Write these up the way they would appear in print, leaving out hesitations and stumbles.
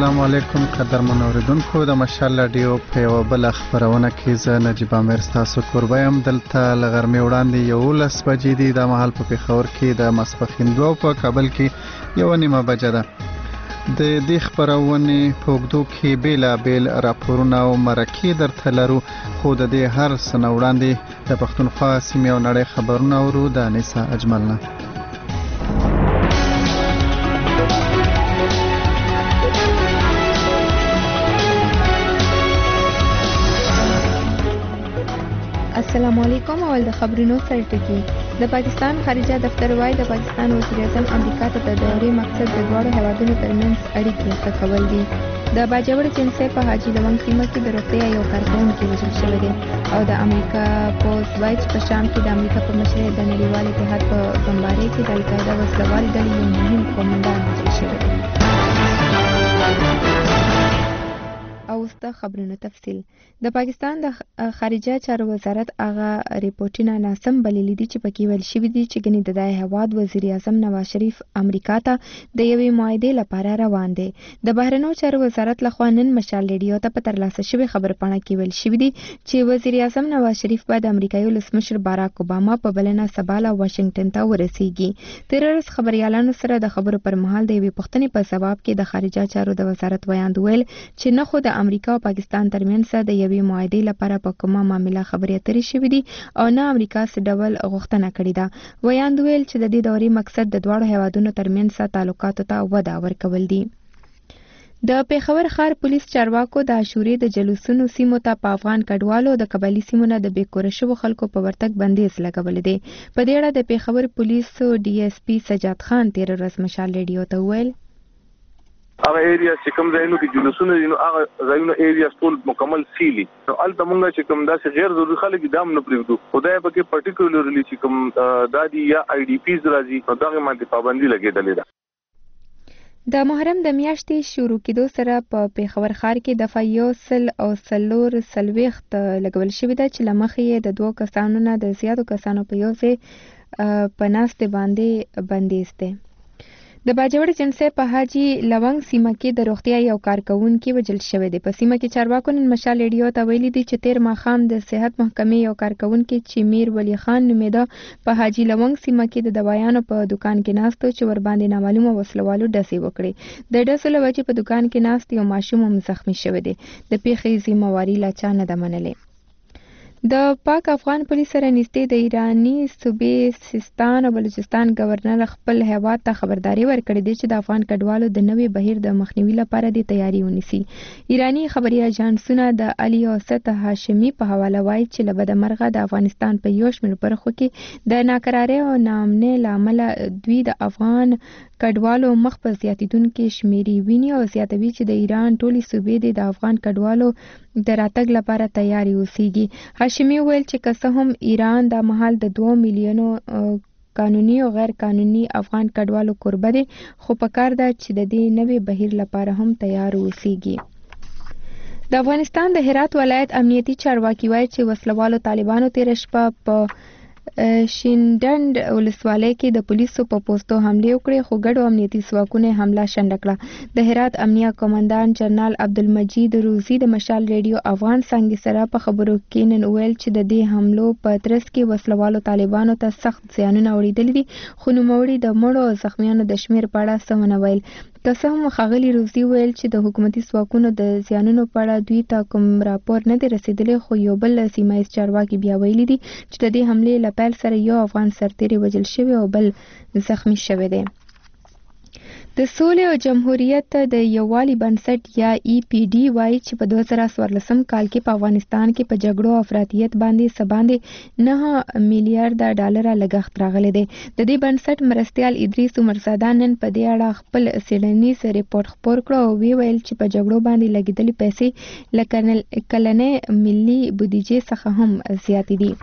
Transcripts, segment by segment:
السلام علیکم قدرمن اوریدونکو د مشال رادیو په یو بل خبرونه کې زه نجیب امیر تاسو کوربه يم. دلته لغرمې وړاندې 11 بجې دي د محل په پېښور کې د ماسپښین 2 په کابل کې 1:30 بجه ده. د دې خبرونه په وګړو کې بیل راپورونه او مرکې درته لرو، خو د دې هر سنه وړاندې د پښتونخوا سیمې او نړۍ خبرونه ورو د انیسا اجملنا. السلام علیکم. اول د خبرونو سره ټکی. د پاکستان خارجه دفتر وايي د پاکستان وزیر اعظم امریکا ته د دورې مقصد د دوه هیوادونو ترمنځ اړیکې ښه کول دي. د باجوړ جنسي په حاجی لونګ سیمه کې د روغتیا یو کارکونکي وژل شوی دی او د امریکا پوز وايي چې په شام کې د امریکا په مشرۍ د نړیوال اتحاد په بمبارۍ کې د القاعده وسلوال ډلې یو مهم قومندان وژل شوی دی. او د خبرونو تفصیل. د پاکستان د خارجه چارو وزارت هغه ریپورتونه ناسم بللي دي چې پکې ویل شوي دي چې ګنې د دای هواد وزیر اعظم نواز شریف امریکا ته د یوې معاهدې لپاره روان دی. د بهرنیو چارو وزارت لخوا نن مشال ریډیو ته په ترلاسه شوی خبرپاڼه کې ویل شوي دي چې وزیر اعظم نواز شریف به د امریکایي ولسمشر باراک اوباما په بلنه سبا له واشنگټن ته ورسیږي. تیر ورځ خبريالانو سره د خبرو پر مهال د یوې پوښتنې په ځواب کې د خارجه چارو د وزارت ویاند ویل چې نه خو د امریکا او پاکستان ترمنځ د یوې معاهدې لپاره په کومه معامله خبرې اترې شوې دي او نه امریکا څه ډول غوښتنه کړې ده. ویاند ویل چې د دې دورې مقصد د دواړو هیوادونو ترمنځ تعلقاتو ته وده ورکول دي. د پېښور ښار پولیس چارواکو د عاشورې د جلوسونو سیمو ته په افغان کډوالو د قبایلي سیمو نه د بېکوره شوو خلکو په ورتګ بندیز لګولی دی. په دې اړه د پېښور پولیسو DSP سجاد خان تېره ورځ مشال ریډیو ته وویل هغه ایریا چې کوم ځایونو کې جلوسونه دي نو هغه ځایونو ایریا ټول مکمل سیلي. نو البته مونږ چې کوم داسې غیر ضروري خلک دام نه پریږدو. خدای په کې پرټیکولرلی چې کوم دادی یا IDPs راځي نو دغه باندې پابندي لګېدلې ده. د محرم د میاشتې شروع کېدو سره په پېښور ښار کې دفعه 140 لګول شوې ده چې له مخې یې د 2 کسانو نه د زیاتو کسانو په یو ځای په ناستې باندې بندیز دی. د باجوړ جنسي په حاجی لونګ سیمه کې د روغتیا یو کارکونکي وژل شوی دی. په سیمه کې چارواکو نن مشال ریډیو ته ویلي دي چې تیر ماښام د صحت محکمې یو کارکونکي چې میر ولی خان نومیده په حاجی لونګ سیمه کې د دوايانو په دکان کې ناستو چې ور باندې نامعلومه وسلوالو ډزې وکړې. د ډزو له وجې په دکان کې ناست یو ماشوم هم زخمی شوی دی. د پیښې ذمہواري لا چا نه ده منلې. د پاک افغان پولیس سره نږدې د ایرانی صوبې سیستان او بلوچستان گورنر خپل هیواد ته خبرداري ورکړې ده چې د افغان کډوالو د نوي بهیر د مخنیوي لپاره د تیاری ونیسي. ایرانی خبري اژانسونه د علي اوسط هاشمي په حواله وایي چې له بدمرغه د افغانستان په یو شمېر برخو کې د ناکرارۍ او ناامنۍ له امله دوی د افغان کډوالو مخ په زیاتیدونکو شمیرې ویني او زیاتوي چې د ایران ټولې صوبې د افغان کډوالو د راتګ لپاره تیاری اوسېږي. هاشمي ویل چې که څه هم ایران د مهال د 2 میلیونو قانوني او غیر قانوني افغان کډوالو کوربه دی، خو پکار ده چې د دې نوي بهیر لپاره هم تیار اوسېږي. د افغانستان د هرات ولایت امنیتي چارواکي وایي چې وسلوالو طالبانو تېره شپه په شینډنډ ولسوالۍ کې د پولیسو په پوستو حملې وکړې خو ګډو امنیتي ځواکونو حمله شنډه کړه. د هرات امنیه قومندان جنرال عبدالمجید روزي د مشال ریډیو افغان څانګې سره په خبرو کې نن ویل چې د دې حملو په ترڅ کې وسلوالو طالبانو ته سخت زیانونه اړېدلي دي، خو نوموړي د مړو او زخمیانو د شمېر په اړه څه ونه ویل. که څه هم ښاغلي روزي ویل چې د حکومتي ځواکونو د زیانونو په اړه دوی ته کوم راپور نه دی رسېدلی، خو یو بل سیمه ییز چارواکي بیا ویلي دي چې د دې حملې له پیل سره یو افغان سرتیری وژل شوی او بل زخمی شوی دی. د سولې او جمهوریت د یووالي بنسټ یا EPD وایي چې په 2014 کال کې په افغانستان کې په جګړو او افراطیت باندې څه باندې 9 میلیارډ ډالر لګښت راغلی دی. د دې بنسټ مرستیال ادریس عمرزاده نن په دې اړه خپل څېړنیز ریپورت خپور کړ او ویل چې په جګړو باندې لګېدلې پیسې له کلنۍ ملي بودیجې څخه هم زیاتې دي.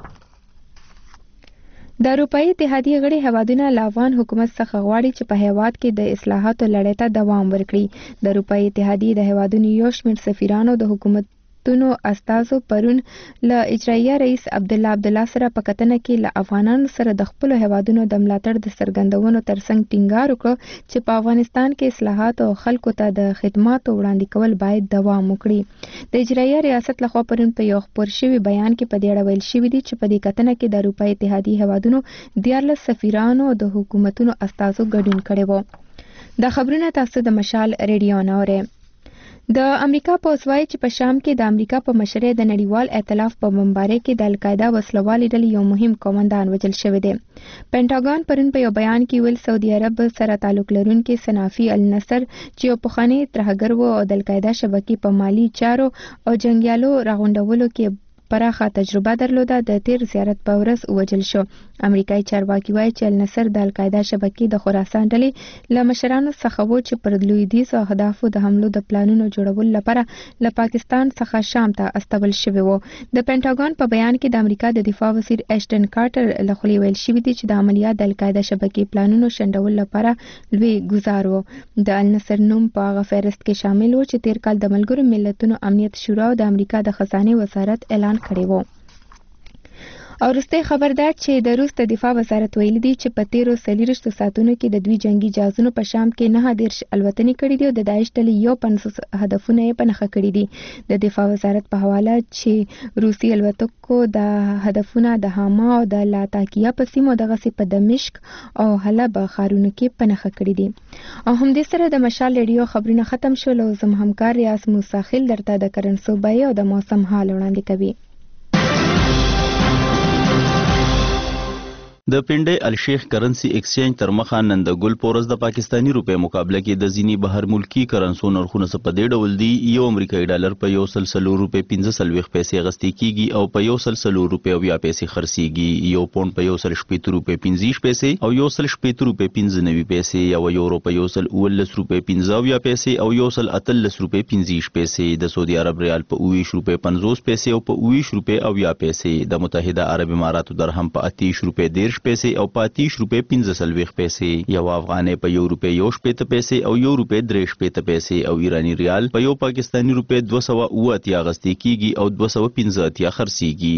د اروپایي اتحادیې غړي هیوادونه له افغان حکومت څخه غواړي چې په هیواد کې د اصلاحاتو لړۍ ته دوام ورکړي. د اروپایي اتحادیې د هیوادونو یو شمېر سفیرانو د حکومت حکومتونو استازو پرون له اجرایي رئیس عبدالله سره په کتنه کې له افغانانو سره د خپل هیوادونو د ملاتړ د څرګندونو ترڅنګ ټینګار وکړ چې په افغانستان کې اصلاحات او خلکو ته د خدماتو وړاندې کول باید دوام وکړي. د اجرایي ریاست لخوا پرون په یو خپور شوی بیان کې په دې اړه ویل شوی دی چې په دې کتنه کې د اروپایي اتحادیې هیوادونو 14 سفیرانو او د حکومتونو استازو ګډون کړی و. د خبرونه تاسو د مشال ریډیو نه اورئ. د امریکا پولیس وايي چې په شام کې د امریکا په مشرۍ د نړیوال ائتلاف په بمبارۍ کې د القاعده وسلوالې ډلې یو مهم قومندان وژل شوی دی. پینټاګون پرون په یو بیان کې ویل سعودي عرب سره تعلق لرونکي صنافي النصر چې یو پخوانی ترهګر و او د القاعده شبکې په مالی چارو او جنگیالو راغونډولو کې پراخه تجربه درلوده د تیر زیارت په ورځ وژل شو. امریکایي چارواکي وایي چې النصر د القاعده شبکې د خراسان ډلې له مشرانو څخه و چې پر لویدیځو اهدافو د حملو د پلانونو جوړولو لپاره له پاکستان څخه شام ته استول شوی و. د پینټاګون په بیان کې د امریکا د دفاع وزیر ایشټن کارټر له خولې ویل شوی دی چې د عملیات د القاعده شبکې پلانونو شنډولو لپاره لوی ګزار و. د النصر نوم په هغه فهرست کې شامل و چې تیر کال د ملګرو ملتونو امنیت شورا او د امریکا د خزانه وزارت اعلان کړی و. او وروستی خبر دا چې د روس د دفاع وزارت ویلي دی چې په تیرو 40 ساعتونو کې د دوی جنگي جهازونو په شام کې 19 الوتنې کړې دي او د داعش ډلې 50 هدفونه یې په نښه کړي دي. د دفاع وزارت په حواله چې روسي الوتکو د هدفونه د حما او د لاتاکیه په سیمو دغسې په دمشق او حلب ښارونو کې په نښه کړي دي. او همدې سره د مشال ریډیو خبرونه ختم شول او زم همکار ریاض موساخیل درته د کرنسو بیې او د موسم حال وړاندې کوي. د پنډۍ الشیخ کرنسی ایکسچینج تر مخه نن د ګل پورس د پاکستانی روپے مقابله کې د ځینی بهر ملکی کرنسو نرخونه څه په دې ډول دي. یو امریکایي ډالر په 140 روپے 15 پیسې غستې کیږي او په 140 روپے 20 پیسې خرڅيږي. یو پوند په 180 روپے 15 پیسې او 180 روپے 15 پیسې. یو یورو په 119 روپے 15 پیسې او 118 روپے 15 پیسې. د سعودي عرب ریال په 20 روپے 50 پیسې او په 20 روپے 20 پیسې. د متحده عرب اماراتو درهم په 30 روپے 10 پیسې او 30 روپے 15 پیسې. یو افغانۍ په 1 روپے 1 پیسې او 1 روپے 3 پیسې او ایرانی ریال په یو پاکستانی روپے 280 غستې کیږي او 215 خرڅيږي.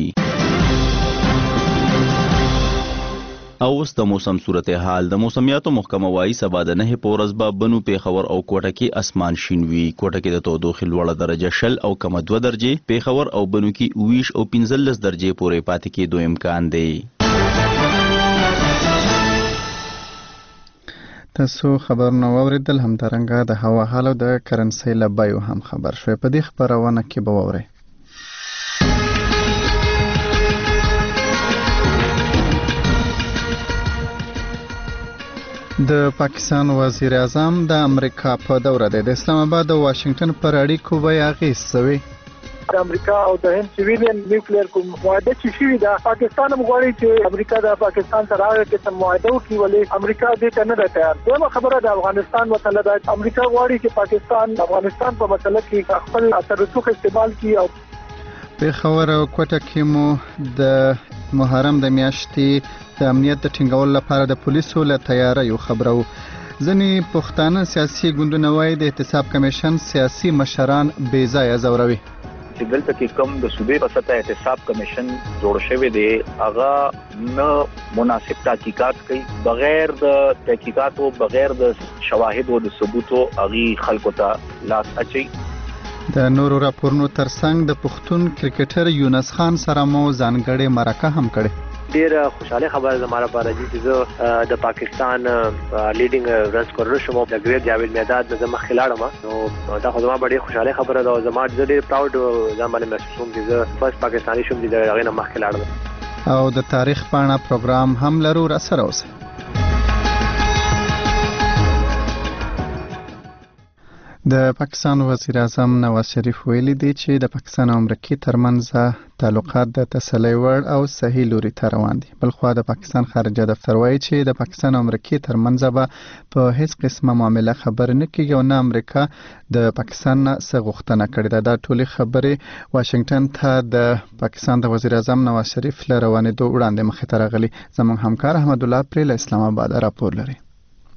او اوس د موسم صورتحال. د موسمیاتو محکمه وايي سبا د 9 په ورځ به بنو پیښور او کوټه کې اسمان شین وي. کوټه کې د تودوخې لوړه درجه 0 او کم 2 درجه، پیښور او بنو کې 20 او 15 درجه پورې پاتې کېدو امکان دی. تاسو خبرونه واوریدل، همدارنګه د هوا حال او د کرنسۍ له بیو هم خبر شوي. په دې خبرونه کې به واورئ. د پاکستان وزیر اعظم د امریکا په دوره دی. د اسلام آباد او واشنگټن پر اړیکو به یې اغېز څه وي؟ د امریکا او د هند سیویلین نیوکلیر کوم معاهده چې شوې ده، پاکستان هم غواړي چې امریکا د پاکستان سره هغه قسم معاهده وکړي، ولې امریکا دې ته نه ده تیار. دویمه خبره د افغانستان مسله ده. امریکا غواړي چې پاکستان د افغانستان په مسله کې خپل اثر رسوخ استعمال کړي. او پیښور او کوټه کې مو د محرم د میاشتې د امنیت د ټینګولو لپاره د پولیسو له تیاریو خبرو. ځینې پښتانه سیاسي ګوندونه وایي د احتساب کمیشن سیاسي مشران بې ځایه ځوروي. چې دلته کې کوم د صوبې په سطح احتساب کمیشن جوړ شوی دی، هغه نه مناسب تحقیقات کوي، بغیر د تحقیقاتو، بغیر د شواهدو د ثبوتو هغه خلکو ته لاس اچي. د نورو راپورونو ترڅنګ د پښتون کرکټر یونس خان سره مو ځانګړې مرکه هم کړې. ډیر خوشاله خبره زموږ لپاره دي چې د پاکستان لیډینګ رن سکورر شوم د ګریډ جاوید میداد د مخ خلاړم. نو دا خو زموږ ډیر خوشاله خبره ده او زموږ ډیر پراود ځم باندې محسوسوم چې زه فرست پاکستاني شوم چې د هغه مخ خلاړم. او د تاریخ پاڼه پروګرام هم لرو، را سره اوسئ. د پاکستان وزیر اعظم نواز شریف ویلي دی چې د پاکستان او امریکا ترمنځ تعلقات د تسلی وړ او صحیح لوري ته روان دي. بلخوا د پاکستان خارجه دفتر وایي چې د پاکستان او امریکا ترمنځ به په هیڅ قسمه معامله خبر نه کیږي او نه امریکا د پاکستان نه څه غوښتنه کړې ده. دا ټولې خبرې واشنگټن ته د پاکستان د وزیر اعظم نواز شریف له روانېدو وړاندې مخې ته راغلي. زموږ همکار احمد الله پرې له اسلام آباد راپور لري.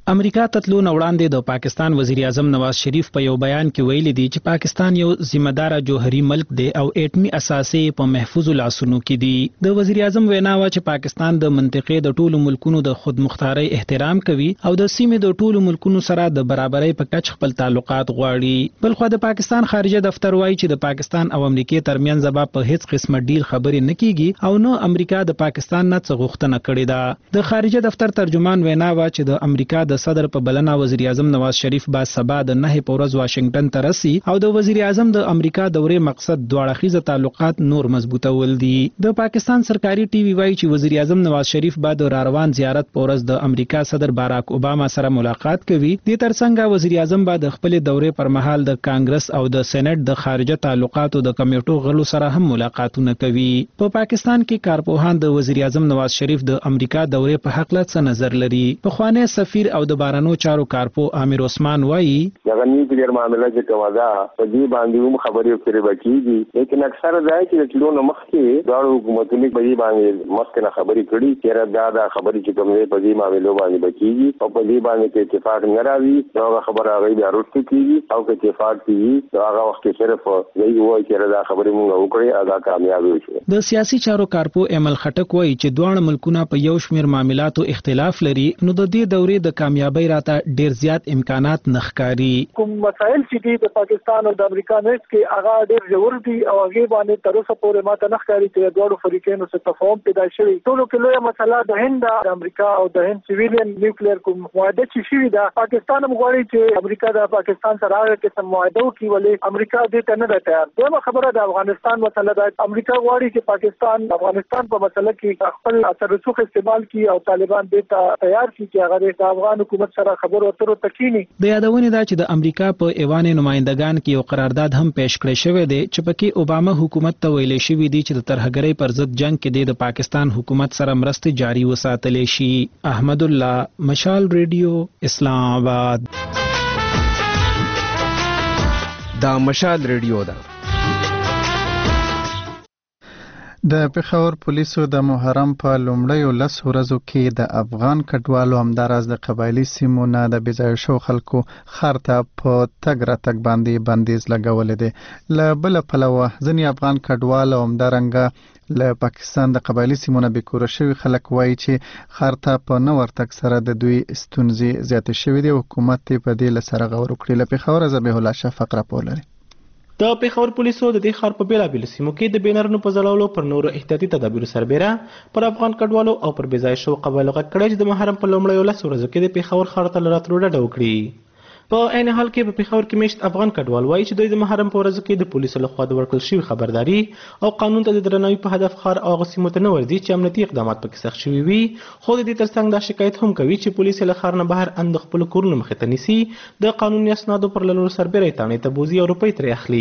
امریکا ته تلو نه وړاندې د پاکستان وزیر اعظم نواز شریف په یو بیان کې ویلي دی چې پاکستان یو ذمہ دار جوهري ملک دی او اټمي اساسي په محفوظ لاسونو کې دی. د وزیر اعظم وینا و چې پاکستان د منطقې د ټولو ملکونو د خودمختاري احترام کوي او د سیمې د ټولو ملکونو سره د برابرۍ په کچ خپل تعلقات غواړي. بلخو د پاکستان خارجه دفتر وایي چې د پاکستان او امریکا ترمنځ به په هیڅ قسمه ډیل خبرې نه کیږي او نو امریکا د پاکستان نه څه غوښتنه کړې ده. د خارجه دفتر ترجمان وینا و چې د امریکا د صدر په بلنه وزیر اعظم نواز شریف با سبا د 9 په ورځ واشنگټن ته رسي او د وزیر اعظم د امریکا دورې مقصد دواړه خيزه تعلقات نور مضبوطول دي. د پاکستان سرکاري ټي وي وايي چې وزیر اعظم نواز شریف بعد روان زیارت په ورځ د امریکا صدر باراک اوباما سره ملاقات کوي. د ترڅنګ وزیر اعظم بعد خپل دورې پر مهال د کانګرس او د سېنات د خارجه تعلقاتو د کمیټو غړو سره هم ملاقاتونه کوي. په پاکستان کې کارپوهان د وزیر اعظم نواز شریف د امریکا دورې په حق له څه نظر لري. په خوانه سفیر او د بارانو چارو کارپو امیر عثمان وایي دغه نیوکلیر معاملې چې کومه ده په دې باندې هم خبرې پرې وکړي، لیکن اکثر دا چې د ټولو مخکې دواړو حکومتونو په دې باندې مخکې نه خبرې کړي چې دا خبرې چې کومې په دې معاملې باندې بچيږي او په دې باندې کې اتفاق نه راوي نو خبره هغه بیا وروسته کیږي او که اتفاق کیږي هغه وخت کې صرف یی وایي چې دا خبرې موږ وکړې هغه کامیاب وشي. د سیاسي چارو کارپو امل خټک وایي چې دوه ملکونه په یو شمېر معاملاتو اختلاف لري نو د دې دورې د کامیابی راته ډیر زیات امکانات نخکاری. کوم مسائل چې د پاکستان او د امریکا نس کې هغه ډیر ضرور دي او هغه باندې تر اوسه پورې ماته نخکاری چې دوه فریقینو سره تفاهم پیدا شوی. ټولو کې لویه مسله د هند د امریکا او د هند سیویلین نیوکلیر کوم معاهده چې شوی دا پاکستان هم غواړي چې امریکا د پاکستان سره هغه قسم معاهده وکړي ولې امریکا دې ته نه ده تیار. دویمه خبره د افغانستان مسله ده. امریکا غواړي چې پاکستان افغانستان په مسله کې خپل اثر رسوخ استعمال کړي او طالبان دې ته تیار شي چې هغه د افغان حکومت سره خبرو اترو تکینی. د یادونه ده چې د امریکا په ایوان نمائندگان کې یو قرارداد هم پیش کړی شوی دی چې پکې اوباما حکومت ته ویل شوی دی چې د ترهګرۍ پر ضد جنگ کې د پاکستان حکومت سره مرستې جاری وساتلې شي. احمد الله، مشال ریډیو، اسلام آباد. دا مشال ریډیو ده. د پېښور پولیسو د محرم په لومړیو 10 ورځو کې د افغان کډوالو همداراز د قبایلی سیمو نه د بېځایه شو خلکو ښار ته په تګ راتګ باندې بندیز لګولی دی. له بله پلوه ځینې افغان کډوال او همدارنګه له پاکستان د قبایلی سیمو نه بېکوره شوي خلک وایي چې ښار ته په نه ورتګ سره د دوی ستونزې زیاتې شوي دي. حکومت یې په دې له سره غور وکړي. له پېښوره ذبیح الله شفق راپور لري. د پېښور پولیسو د دې ښار په بیلابیلو سیمو کې د بینرونو په ځړولو پر نورو احتیاطي تدابیرو سربیره پر افغان کډوالو او پر بېځایه شوو قبایلو غږ کړی چې د محرم په لومړیو 10 ورځو کې د پېښور ښار ته له راتلو ډډه وکړي. په عین حال کې په پېښور کې میشت افغان کډوال وایي چې دوی د محرم په ورځو کې د پولیسو لخوا د ورکړل شوي خبرداري او قانون ته د درناوي په هدف ښار او هغه سیمو ته نه ورځي چې امنیتي اقدامات پکې سخت شوي وي. خو د دې ترڅنګ دا شکایت هم کوي چې پولیس له ښار نه بهر د خپلو کورونو مخې ته نیسي، د قانوني اسنادو پر لرلو سربیره یې تاڼې ته بوځي او روپۍ ترې اخلي.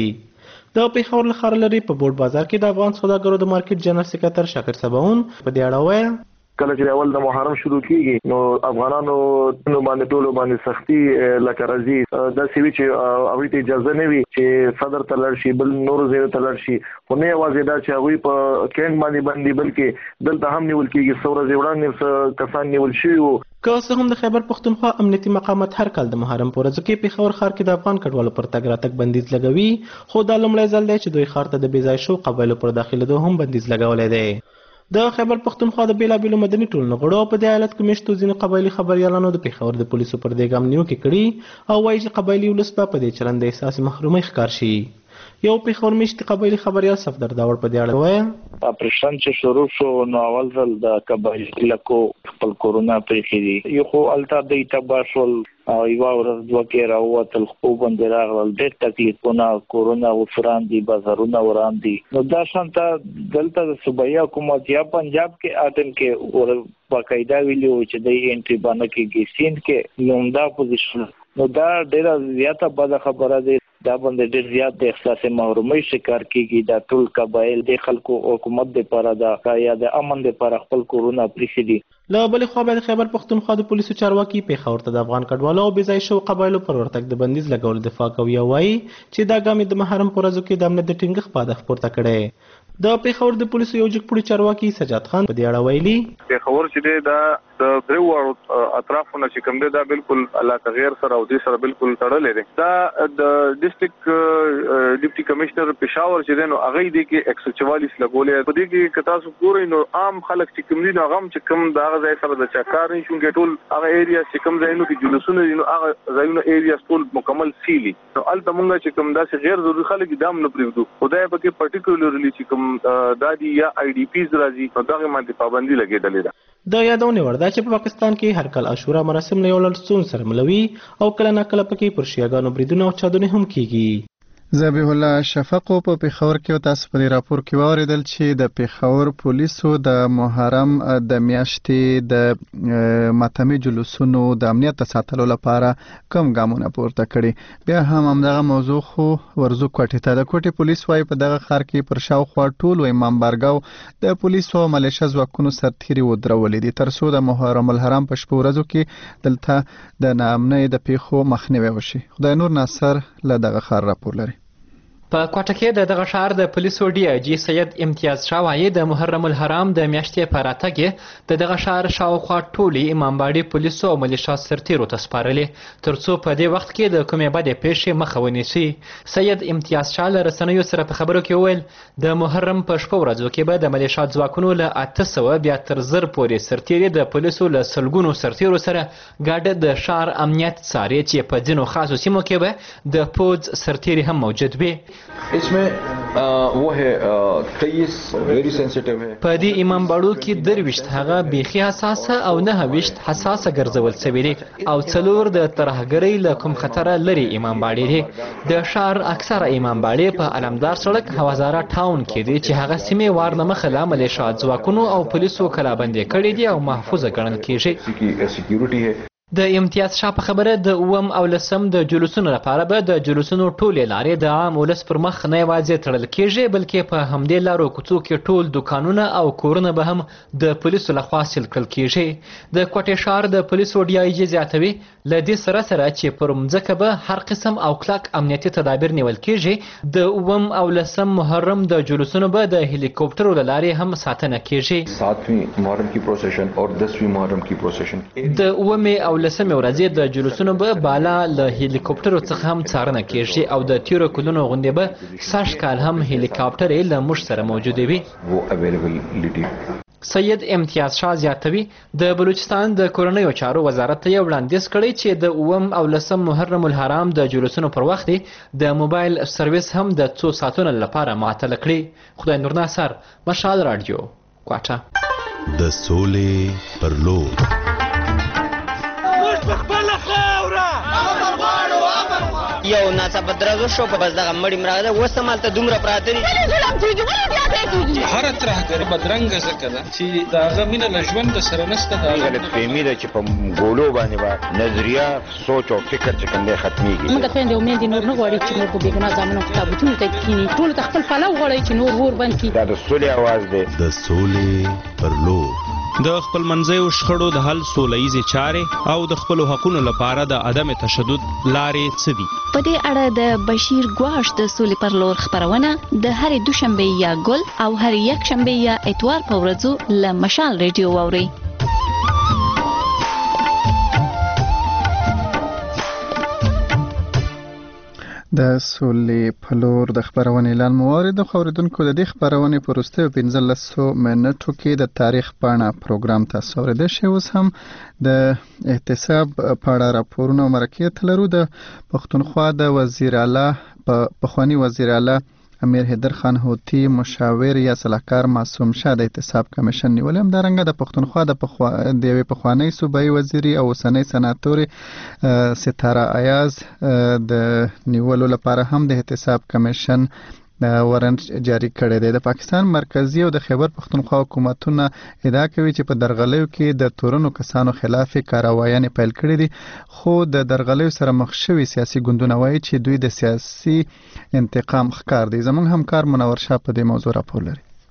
د پېښور له ښاره لرې په بورډ بازار کې د افغان سوداګرو د مارکیټ جنرال سکرټر شاکر سباون په دې اړه وویل کله چې اول د محرم شروع کیږي نو افغانانو نو باندې ټولو باندې سختي لکه راځي د سیوی چې اوریته اجازه نه وي چې صدر تلل شي بل نور زیات تلل شي خو نه واځي دا چې هغه په کین باندې بلکې دلته هم نیول کیږي څوره زیوړان کسان نیول شي. که څه هم د خیبر پښتونخوا امنیتي مقامات هر کال د محرم په ورځو کې پېښور ښار کې د افغان کډوالو پر تګ راتګ بندیز لګوي، خو دا لومړی ځل دی چې دوی ښار ته د بېځایه شوو قبایلو پر داخلېدو هم بندیز لګولی دی. د خیبر پښتونخوا د بیلابیلو مدني ټولنو غړو په دې حالت کې میشتو ځینو قبایلي خبریالانو د پېښور د پولیسو پر دې ګام نیوکې کړي او وایي چې قبایلي ولس به په دې چلند د احساس محرومۍ ښکار شي. یو پېښور میشتي قبایلي خبریال صفدر داوړ په دې اړه وایي اپریشن چې شروع شو نو اول ځل د قبایلي لکو خپل کورونا پرېښي دي یو خو الته د تباشل او یو ورځ دوه کې راووتل خو باندې راغلل ډېر تکلیفونه کورونا وفراندي بازارونه وراندي نو دا شانته دلته د صوبایي حکومت یا پنجاب کې اټن کې اور باقاعده ویلو چې د انټری باندې کې سیند کې لومدا پوزیشن نو دا ډېر زیاته بده خبره ده. دا باندې ډېر زیات د احساس محرومۍ شکار کیږي. دا ټول قبایل د خلکو حکومت لپاره دا یا د امن لپاره خپل کورونا پریښي دي. له بلې خوا د خیبر پښتونخوا د پولیسو چارواکي پېښور ته د افغان کډوالو او بېځایه شوو قبایلو پر ورتګ د بندیز لګولو دفاع کوي او وایي چې دا ګام د محرم په ورځو کې د امنیت د ټینګښت په هدف پورته کړی. د پېښور د پولیسو یو جګپوړي چارواکي سجاد خان په دې اړه ویلي پېښور چې دا د دریو اطرافونو چې کوم دی دا بالکل علاقه غیر سره او د سره بالکل تړلې ده. دا د ډیسټریکټ ډیپټي کمشنر پېښور چې دی نو هغه دې کې 144 لګولې. په دې کې کتا سو ګورې نو عام خلک چې کوم دي نو هغه چې کوم دا ځای سره د چکار نه شونګ ټول هغه ایریا چې کوم ځای نو کې جلوسونه دي نو هغه ځایونه ایریا ټول مکمل سیلی. نو الته مونږ چې کوم داسې غیر ضروري خلک دام نه پریږدو. خدای په کې پرټیکولرلی چې کوم دادی یا آی ډی پیز راځي نو دغه باندې پابندي لګیدلې ده. د یادونه ورده چې په پاکستان کې هر کال عاشورا مراسم له یو لړ سره ملوي او کله نه کله پکې پر شیعاګانو بریدونه او چادونه هم کیږي. ذبیح الله شفق په پیښور کې تاسو په راپور کې واوریدل چې د پیښور پولیسو د محرم د میاشتې د ماتمي جلوسونو د امنیت ساتلو لپاره کوم ګامونه پورته کړي. بیا هم همدغه موضوع خو ورزو کوټې ته د کوټې پولیس وايي په دغه ښار کې پر شاوخوا ټول امام بارګاو د پولیسو او ملیشه ځواکونو سرتیري ودرولې دي ترڅو د محرم الحرام په شپو ورځو کې دلته د ناامنۍ د پیښو مخنیوي وشي. خدای نور ناصر له دغه ښار راپور لري. په کوټه کې د دغه ښار د پولیسو ډي آی جی سید امتیاز شاه وایي د محرم الحرام د میاشتې په راتګ د دغه ښار شاوخوا ټولې امامباړي پولیسو او ملیشا سرتیرو ته سپارلې ترڅو په دې وخت کې د کومې بدې پیښې مخه ونیسي. سید امتیاز شاه له رسنیو سره په خبرو کې وویل د محرم په شپو ورځو کې به د ملیشا ځواکونو له 800 بیا تر 1000 پورې سرتیري د پولیسو له سلګونو سرتیرو سره ګاډه د ښار امنیت څاري چې په ځینو خاصو سیمو کې به د پوځ سرتیري هم موجود وي. इसमें वो है 23 वेरी सेंसिटिव है. په دې امام باړو کې 23 هغه بیخي حساسه او 29 حساسه ګرځول شوی دي او 4 د ترهګرۍ له کوم خطر لري امام باړي دي. د ښار اکثره امام باړي په علمدار سړک هوازاره ټاون کې دي چې هغه سیمه وارنه مخله ملیشا ځواکونو او پولیسو کلابندي کړي دي او محفوظه ګڼل کیږي. سکیورټي ہے. د امتیاز شاه په خبره د اوم او لسم د جلوسونو لپاره به د جلوسونو ټولې لارې د عام ولس پر مخ نه یوازې تړل کیږي بلکې په همدې لارو کوڅو کې ټول دکانونه او کورونه به هم د پولیسو لخوا سیل کړل کیږي. د کوټې ښار د پولیسو ډي آی جی زیاتوي له دې سره چې پر مځکه به هر قسم او کلک امنیتي تدابیر نیول کیږي. د اوم او لسم محرم د جلوسونو به د هلیکوپټرو له لارې هم ساتنه کیږي. 7ویں محرم کی پروسیشن اور 10ویں محرم کی پروسیشن. د اومې او لسمې ورځې د جلوسونو به بالا له هلیکوپټرو څخه هم څارنه کیږي او د تیرو کلونو غوندې به سږ کال هم هلیکاپټر له موږ سره موجود وي. سید امتیاز شاه زیاتوي د بلوچستان د کورنیو چارو وزارت ته وړاندیز کړی چې د اوم او لسم محرم الحرام د جلوسونو پر وخت د موبایل سرویس هم د 2 ساعتونو لپاره معطل کړي. خدای نور ناصر مشال رادیو کوټه. د سولې پر لور یو ناڅاپه درزو شو په بس دغه مړی مراده وسمالته دومره پراته دي. هر ترهګر بدرنګ زکه ده چې دا غمینه له ژوند سره نشته. دا غلط فهمي ده چې په ګولو باندې با نظریه سوچ او فکر چې کومه ختميږي. موږ ته د امید نور نه غواړي چې موږ په بیګنا ځامنو کتابونو ته کینی ټول خپل فلو غواړي چې نور ور باندې کی. دا د سولې आवाज ده. د سولې پر لور د خپل منځیو شخړو د حل سولهییزې چارې او د خپلو حقونو لپاره د عدم تشدد لارې څه دي؟ په دې اړه د بشیر ګواش د سولې پر لور خبرونه د هرې دوشنبه یا ګل او هر یک شنبه یا اتوار په ورځو له مشال ریډیو واورئ. د سولې په لور د خبرونې اعلان موارد خوریدونکو د دې خبرونې په وروستیو 15 منټو کې د تاریخ پاڼه پروګرام تاسو اوریدل شئ. اوس هم د احتساب پاڼه راپورونه مرکه لرو. د پښتونخوا د وزیر اعلی پخوانی وزیر اعلی امیر حیدر خان هوتی مشاور یا صلاحکار معصوم شاه د احتساب کمیشن نیولې. همدارنګه د پښتونخوا د یوې پخوانی صوبایي وزیري او اوسنۍ سناتورې ستاره ایاز د نیولو لپاره هم د احتساب کمیشن ورنټ جاری کړی دی. د پاکستان مرکزی او د خیبر پښتونخوا حکومتونه ادعا کوي چې په درغلیو کې د تورنو کسانو خلاف کاروایانې پیل کړې دي، خو د درغلیو سره مخ شوي سیاسي ګوندونه وایي چې دوی د سیاسي انتقام ښکار دي. زموږ همکار منور شاه په دې موضوع راپور لري.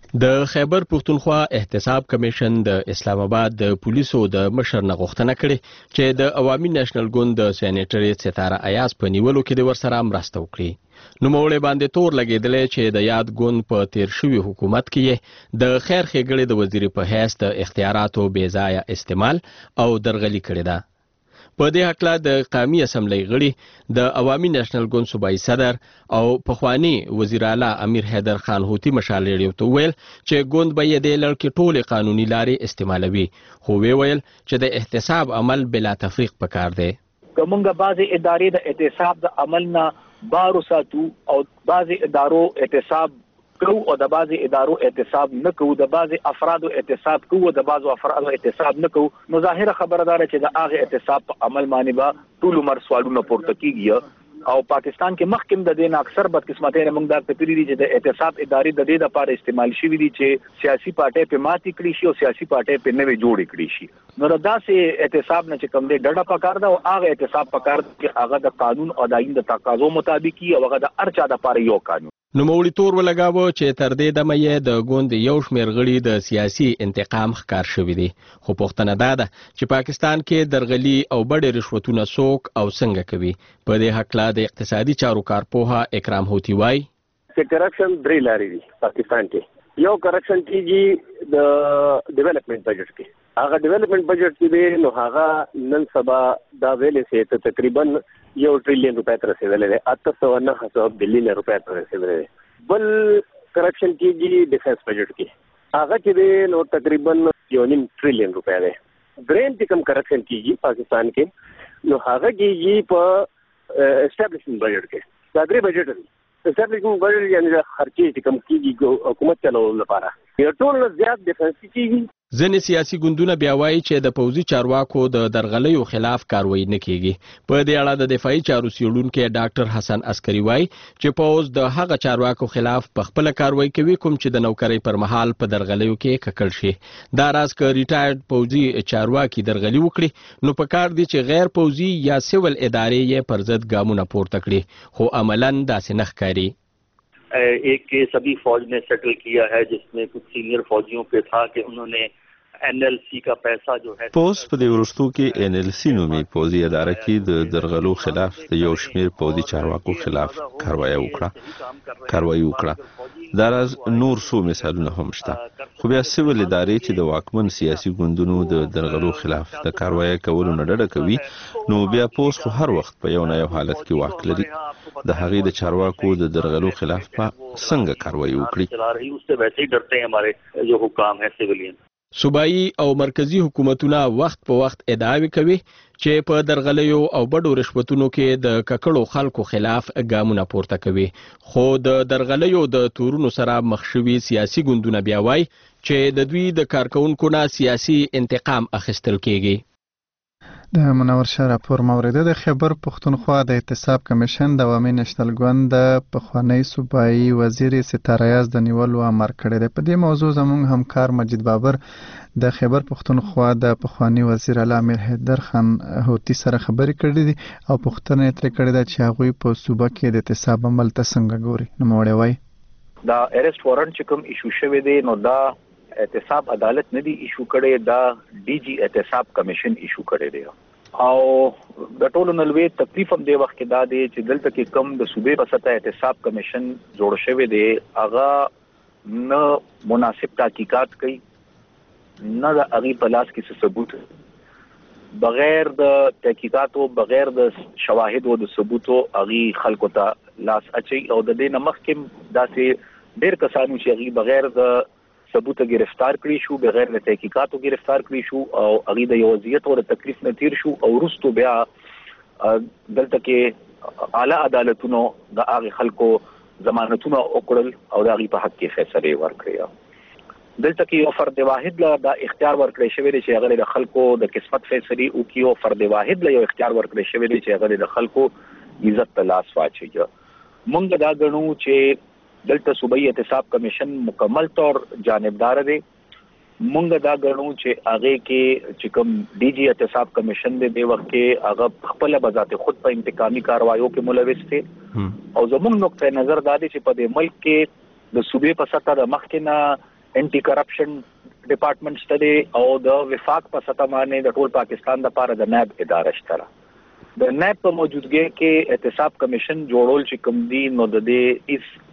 د خیبر پښتونخوا احتساب کمیشن د اسلام آباد د پولیسو د مشر نه غوښتنه کړې چې د عوامي نېشنل ګوند د سېنیټري ستاره ایاز په نیولو کې د ورسره مرسته وکړي. نوموړی باندې تور لګېدلی چې د یاد ګوند په تیر شوي حکومت کې د خیر ښېګړې د وزیر په حیث د اختیاراتو بې ځایه استعمال او درغلي کړې ده. په دې هکله د قومي اسمبلی غړي د عوامي نېشنل ګوند صوبایي صدر او پخوانی وزیر اعلی امیر حیدر خان هوتي مشال ریډیو ته وویل چې ګوند به یې د لړ کې ټولې قانوني لارې استعمالوي، خو ویل چې د احتساب عمل بلا تفریق پکار دی. کومه بعضې ادارې د احتساب د عمل نه بارو ساتو او بعضې ادارو احتساب کوو او د بعضې ادارو احتساب نه کوو، د بعضې افرادو احتساب کوو، د بعضو افرادو احتساب نه کوو، نو ظاهره خبره ده چې د هغې احتساب په عمل باندې به ټول عمر سوالونه پورته کیږي. او پاکستان کې مخکې د دې نه اکثر بدقسمتۍ موږ دا کتلي دي چې د احتساب ادارې د دې لپاره استعمال شوي دي چې سیاسي پارټۍ په ماتې کړي شي او سیاسي پارټۍ په نوې جوړې کړي شي. نو داسې احتساب نه چې کوم دی ډډه پکار ده او هغه احتساب پکار ده چې هغه د قانون او د آئین د تقاضو مطابق وي او هغه د هر چا لپاره یو قانون. نوموړي تور ولګاوه چې تر دې دمه یې د ګوند یو شمېر غړي د سیاسي انتقام ښکار شوي دي، خو پوښتنه دا ده چې پاکستان کې درغلي او بډې رشوتونه څوک او څنګه کوي. په دې هکله د اقتصادي چارو کارپوهه اکرام هوتي وایي چې کرپشن درې لارې دي پاکستان کې. یو کرپشن کېږي د ډیولپمنٹ بجټ کې، هغه ډیولپمنٹ بجټ چې دی نو هغه نن سبا دا ویلې سي ته تقریبا 1 ټریلیون روپۍ ته رسېدلی دی، 809 بلین روپۍ ته رسېدلی دی. بل کرپشن کېږي ډیفنس بجټ کې، هغه چې دی نو تقریبا 1.5 ټریلیون روپۍ دی. دریم چې کوم کرپشن کېږي پاکستان کې نو هغه کېږي په اسټابلیشمنټ بجټ کې. دا درې بجټ دي. اسټابلیشمنټ بجټ یعنې د خرچې چې کوم کېږي حکومت چلولو لپاره، یو ټول نه زیات ډیفنسي کېږي. ځینې سیاسي ګوندونه بیا وایي چې د پوځي چارواکو د درغلیو خلاف کاروایی نه کیږي. په دې اړه د دفاعي چارو څېړونکی ډاکټر حسن عسکري وایي چې پوځ د هغه چارواکو خلاف په خپله کاروایی کوي کوم چې د نوکرۍ پر مهال په درغلیو کې ککړ شي. دا راز که ریټایرډ پوځي چارواکي درغلي وکړي نو پکار دي چې غیر پوځي یا سیول ادارې یې پر ضد ګامونه پورته کړي، خو عملاً داسې نه ښکاري. एक केस अभी फौज ने सेटल किया है जिसमें कुछ सीनियर फौजियों पे था कि उन्होंने NLC का पैसा जो है پوز په دې ورستو کې NLC نومي پوځي اداره کې د درغلو خلاف د یو شمېر پوځي چارواکو خلاف کاروایی وکړه. دا راز نور څو مثالونه هم شته، خو بیا سیول ادارې چې د واکمن سیاسي ګوندونو د درغلو خلاف د کاروایی کولو نه ډډه کوي نو بیا پوز خو هر وخت په یو نه یو حالت کې واک لري. د هغې د چارواکو د درغلو خلاف په څنګه کاروایی وکړي. صوبایي او مرکزی حکومتونه وخت په وخت ادعاوې کوي چې په درغلیو او بډو رشوتونو کې د ککړو خلکو خلاف ګامونه پورته کوي، خو د درغلیو د تورونو سره مخ شوي سیاسي ګوندونه بیا وایي چې د دوی د کارکونکو نه سیاسي انتقام اخیستل کیږي. د منور شاه راپور موریده. د خیبر پښتونخوا د احتساب کمیشن د عوامي نېشنل ګوند د پخوانی صوبایي وزیر ستاره ایاز د نیولو امر کړی دی. په دې موضوع زموږ همکار مجید بابر د خیبر پښتونخوا د پخوانی وزیر اعلی امیر حیدر خان هوتي سره خبرې کړې دي او پوښتنه یې ترې کړې ده چې هغوی په صوبه کې د احتساب عمل ته څنګه ګوري. نوموړی وایي دا ارست وارنټ چې کوم ایشو شوی دی نو دا احتساب عدالت نه دی ایشو کړی، دا ډي جی احتساب کمیشن ایشو کړی دی. او د ټولو نه لوی تکلیف هم دی وخت کې دا دی چې دلته کې کم د صوبې په سطح احتساب کمیشن جوړ شوی دی، هغه نه مناسب تحقیقات کوي، نه د هغې په لاس کې څه ثبوت، بغیر د تحقیقاتو بغیر د شواهدو د ثبوتو هغې خلکو ته لاس اچوي. او د دې نه مخکې داسې ډېر کسانو چې هغې بغیر د ثبوت گرفتار کړی شو، بغیر د تحقیقاتو گرفتار کړی شو او هغه د یو وضعیت او د تکلیف نه تیر شو او وروسته بیا دلته کې اعلی عدالتونو د هغه خلکو ضمانتونه وکړل او د هغه په حق کې فیصله ورکړه. دلته کې یو فرد واحد له د اختیار ورکړی شوی دی چې هغه د خلکو د قسمت فیصله وکړي، او فرد واحد له یو اختیار ورکړی شوی دی چې هغه د خلکو عزت ته لاس واچوي. موږ دا ګڼو چې دلته صوبایي احتساب کمیشن مکمل طور جانبدار دی. مونږ دا ګڼو چې هغه کې چې کوم ډي جی احتساب کمیشن دی د وخت کې هغه خپل بذات خود په انتقامي کاروایو کې ملوث دی. او زموږ نقطه نظر دا دی چې په دې ملک کې د صوبې په سطح د مخکې نه انټي کرپشن ډپارټمنټ شته او د وفاق په سطح باندې د ټول پاکستان د لپاره د ناب اداره شته. د ناب په موجودګۍ کې احتساب کمیشن جوړول چې کوم دي نو د دې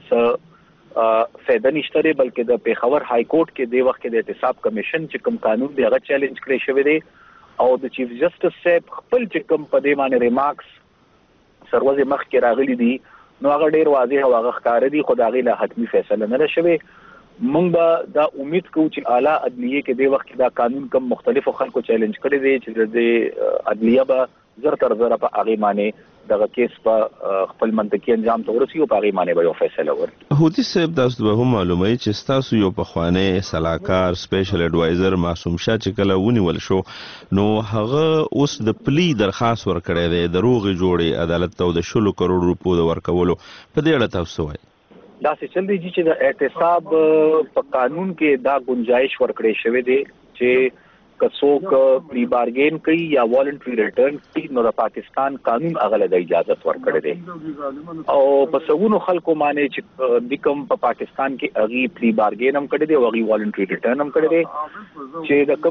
اس فائدہ نشته بلکې د پیښور های کورټ کې د وخت کې د احتساب کمیشن چې کوم قانون دی هغه چیلنج کړی شوی دی او د چیف جسټس صاحب خپل چې کوم په دې باندې ریمارکس سروازه مخ کې راغلي دي نو هغه ډیر واضح او هغه ښکار دي خو دا غي له حتمی فیصله نه شوی. مونږ به دا امید کوو چې اعلی عدلیه کې د وخت کې دا قانون کوم مختلفو خلکو چیلنج کړی دی چې د عدلیه به زر تر زر په هغه معنی دغه کیس په خپل منطقي انجام ته ورسي او په هغه معنی به یو فیصله ورکړي. هوتی صاحب تاسو به هم معلومه چې تاسو یو په خوانه صلاحکار سپیشل اډوایزر معصوم شاه چې کله ونیول شو نو هغه اوس د پلی درخواست ورکړی دی د روغې جوړې عدالت ته د 10 کروڑ روپو د ورکولو په دې اړه تاسو وایي. دا څه چل دی چې د احتساب په قانون کې دا گنجائش ورکړې شوی دی چې کڅوک پری بارګین کوي یا والنټری ریټرن کوي نو د پاکستان قانون هغه د اجازه ورکړي دي او په سګونو خلکو باندې چې د کوم په پاکستان کې اغي پری بارګین هم کړي دي او اغي والنټری ریټرن هم کړي دي چې د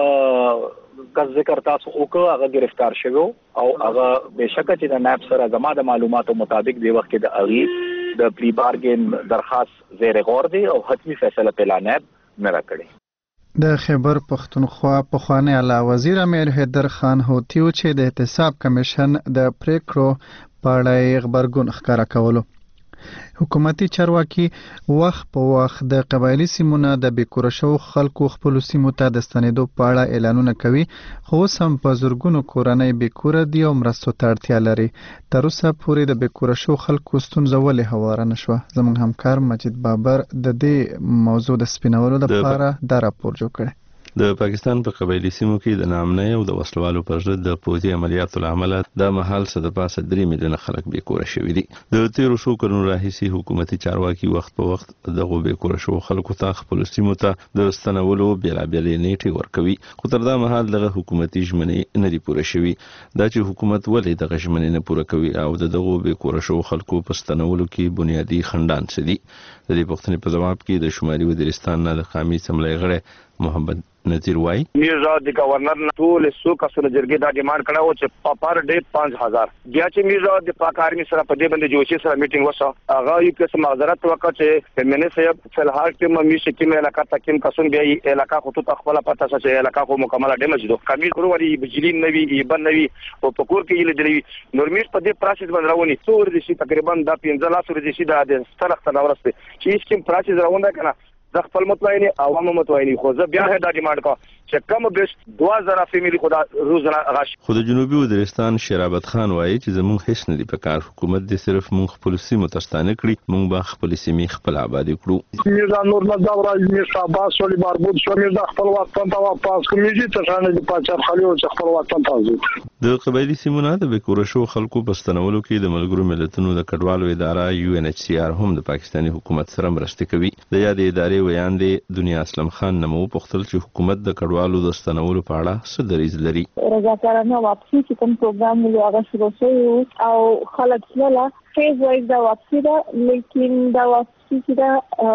کوم کا ذکر تاسو وکړه هغه گرفتار شوی او هغه بشکه چې د ناب سره زما د معلوماتو مطابق د وخت کې د اغي د پری بارګین درخواست زیر غور دی او حتمی فیصله په لانب نه راکړي. د خیبر پختونخوا پخوانی اعلی وزیر امیر حیدر خان هوتی چې د احتساب کمیشن د پریکړو په اړه خبرګون ښکارا کولو. حکومتي چارواکي وخت په وخت د قبایلی سیمونو د بیکوره شو خلکو خپل سیمو ته د ستنېدو په اړه اعلانونه کوي خو سم په زورګونو کورنۍ بیکوره دي او مرستو ته اړتیا لري. تر اوسه پورې د بیکوره شو خلکو ستونزه ولې هواره نشوه. زموږ همکار مجید بابر د دې موضوع د سپینولو لپاره دا راپور جوړ کړی. د پاکستان په قبایلی سیمو کې د نامنۍ او د وسلوالو پر ضد د پوځي عملیاتو لامل د محل څخه د پاسه 3 میلیونه خلک بیکوره شوي دي. د 13 کلونو راهیسې حکومتي چارواکي وخت په وخت دغه بیکوره شو خلکو ته خپل سیمو ته د ستنولو بیلابېلې نیټې ورکوي خو تر دا مهال دغه حکومتي ژمنې نه دي پوره شوي. دا چې حکومت ولې دغه ژمنې نه پوره کوي او دغه بیکوره شو خلکو په ستنولو کې بنیادی خندان څه دي د دې پوښتنې په جواب کې د شمالي وزیرستان نه د قومي اسمبلی غړی محمد نذیر وای میرزا د گورنر ټول سو کسونه جرګې دا ډیماند کړو چې پر ډے 5000 بیا چې میرزا د پاک آرمي سره په دې باندې جوشي سره میټینګ وسه هغه یو قسم معذرت وکړه چې منه صاحب فلحال کې مې شي کې علاقہ تکیم کسون بیا علاقہ خطوط خپل پته چې علاقہ خو مکمل ډیمیج دو کمیل وروري بجلی نوي ایبن نوي او پکور کې یل دی نورمیش په دې پروسس باندې راونی څور دي شي تقریبا د 15 لاس ورځي شي د سترخت نورسته چې هیڅ کوم پروسس راونده کنه د خپل مطمئنی عوامو مطمئنی خو زه بیا دا ډیماند کوم چې کم بیس 2000 فیملی خدا روزانه غش. خو د جنوبي وزیرستان شرابت خان وایي چې زموږ هیڅ نه دی په کار حکومت دې صرف مونږ خپل سیمو تستانه کړی مونږ به خپل سیمې خپل آبادی کړو. میرزا نور مزداو راځي شاباس ولي مربوط شو میرزا خپل وطن ته واپس کومېږي ته ځان د پاچا خلیو چې خپل وطن ته ځي. د قبایلی سیمونو د بیکوره شو خلکو په ستنولو کې د ملګرو ملتونو د کډوالو اداره UNHCR هم د پاکستاني حکومت سره مرسته کوي. د یاد ادارې ویاندې دنیا اسلم خان نمو پختل چې حکومت د کډوالو د ستنولو په اړه څه دریځ لري. رضاکارانه واپسی چې کوم پروګرام ملي هغه شروع شوی او خلک ټول فیز وایز دا واپسی ده لیکن دا واپسی چې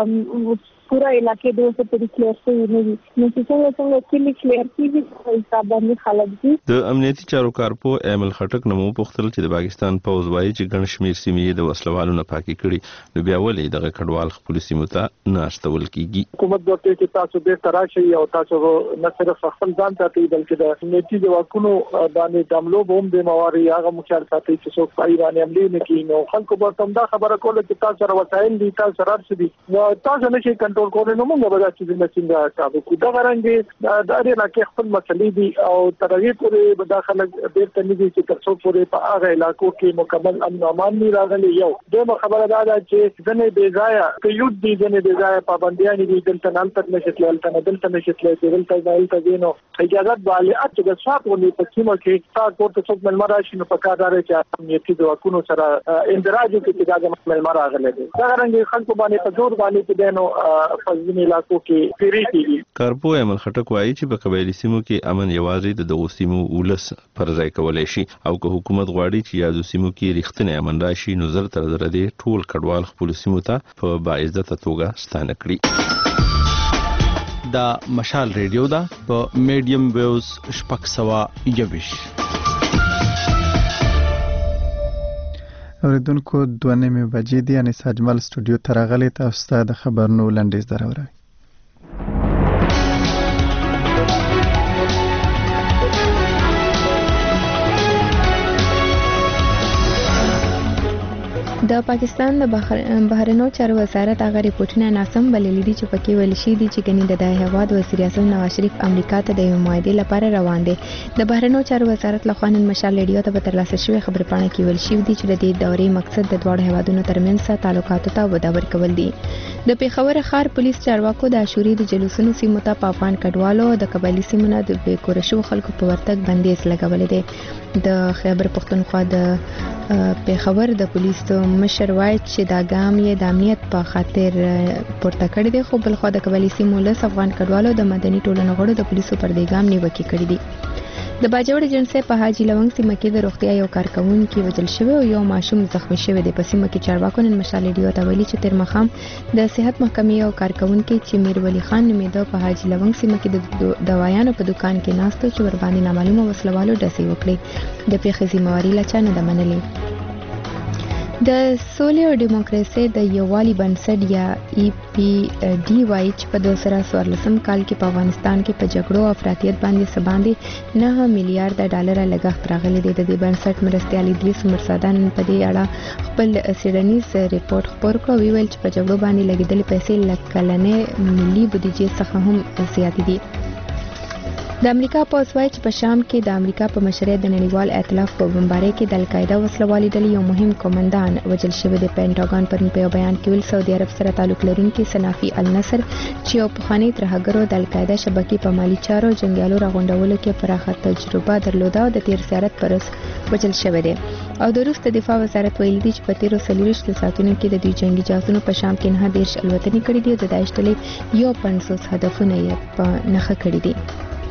دا پورا علاقې د اوسه په کلیئر شوی نه دي نو څنګه کلی کلیئر کیږي په حساب باندې خلک دي. د امنیتي چارو کارپو ایمل خټک نمو پختل چې د پاکستان پوز وایي چې ګڼ شمیر سیمې د وسلوالو نه پاکي کړي نو بیا ولې دغه کډوال خپل سیمو ته نه استول کیږي. حکومت دوی چې تاسو به تراشي او تاسو نه صرف خپل ځان ته بلکې د امنیتي ځواکونو باندې دملو بوم د مواري هغه مخال ساتي چې څوک پای باندې عملي نه کوي نو خلکو به تم دا خبره کوله چې تاسو سره وسایل دي تاسو راځي دي نو تاسو نه شي کنټرول کولای نو موږ به دا چې څنګه تاسو کو دا غرانګي د اړ علاقې خپل مسلې دي او ترغیب پورې به داخله بیرته نه دي چې تاسو پورې په هغه علاقو کې مکمل امن او امان نه راغلي. یو دغه خبره دا چې ځنې بې ځای کې یو دي ځنې بې ځای پابندیان دي دلته نن تک نشټل دلته نشټل دلته دلته دینو اجازه بالي اته د صاحبونو په سیمه کې تاسو ورته څوک ملمر راشي نو په کار دار چې امنیتي ځواکونو سره اندراج کې دا ملمر راغلي دي دا غرانګي خلکو باندې په زور باندې دینو علاقو کې پیری کیږي. کارپو ایمل خټک وایي چې په قبایلی سیمو کې امن یوازې د دغو سیمو ولس پر ځای کولای شي او که حکومت غواړي چې یادو سیمو کې رښتینی امن راشي نو زر تر زر دې ټول کډوال خپل سیمو ته په باعزته توګه ستانه کړي. دا مشال ریډیو دا په میډیم ویوز 621 اوریدونکو 2:30 بجې دي ان ساجمل سټوډیو ته راغلي تاسو ته د خبرونو لنډیز دراوړم. د پاکستان د بهرنیو چارو وزارت هغه ریپورتونه ناسم بللي دي چې پکې ویل شوي دي چې ګنې د هیواد وزیر اعظم نواز شریف امریکا ته د معاهدې لپاره روان دي. د بهرنیو چارو وزارت لخوا نن مشال ریډیو ته په ترلاسه شوی خبرپاڼه کې ویل شوي دي چې د دې دورې مقصد د دوه هیوادونو ترمنځ تعلقاتو ته وده ورکول دي. د پیښور ښار پولیس چارواکو د عاشوري د جلوسونو سیمو ته په افغان کډوالو د قبایلي سیمو نه د بیکور شوو خلکو په ورتګ بندیز لګولې دي. د خیبر پختونخوا د پیښور د پولیس مشر وایي چې دا ګام یې د امنیت په خاطر پورته کړی دی، خو بل خو د قبایلي سیمو له افغان کډوالو د مدني ټولنو غړو د پولیسو پر دې ګام نیوکې کړې دي. د باجوړ جنسه په حاجی لونګ سیمه کې د روغتیا یو کارکونکي وژل شوی او یو ماشوم زخمی شوی دی. په سیمه کې چارواکو نن مشال ریډیو ته ویلي چې تر مخام د صحت محکمې یو کارکونکي چې میر ولی خان نومیده په حاجی لونګ سیمه کې د دوايانو په دکان کې ناستو چې ور باندې نامعلومه وسلوالو ډسې وکړي. د پیښې ذمہواری لچا نه ده منلې. د سولې او دیموکراسي د یووالي بنسټ یا EPD وایي چې په 2014 کال کې په افغانستان کې په جګړو او افراطیت باندې سباندې 9 میلیارډ ډالر لګښت راغلی دی. د دې بنسټ مرستیال ادریس مرسادان په دې اړه خپل سیډنیز ریپورت خپور کړ. ویل چې په جګړو باندې لګیدلې پیسې لکلنې ملي بودیجې څخه هم زیاتې دي. د امریکا پولیس وایي چې په شام کې د امریکا په مشرۍ د نړیوال ائتلاف په بمبارۍ کې د القاعده وسلوالې ډلې یو مهم قومندان وژل شوی دی. پینټاګون پرون په یو بیان کې ویل سعودي عرب سره تعلق لرونکي صنافي النصر چې یو پخوانی ترهګرو د القاعده شبکې په مالی چارو جنگیالو راغونډولو کې پراخه تجربه درلوده او د تیر زیارت پرس وژل شوی دی. او د روس د دفاع وزارت ویلي دی چې په تیرو 40 ساعتونو کې د دوی جنگي جهازونو په شام کې 9 الوتنې کړې دي او د داعش ډلې یو 500 هدفونه یې په نښه کړي دي.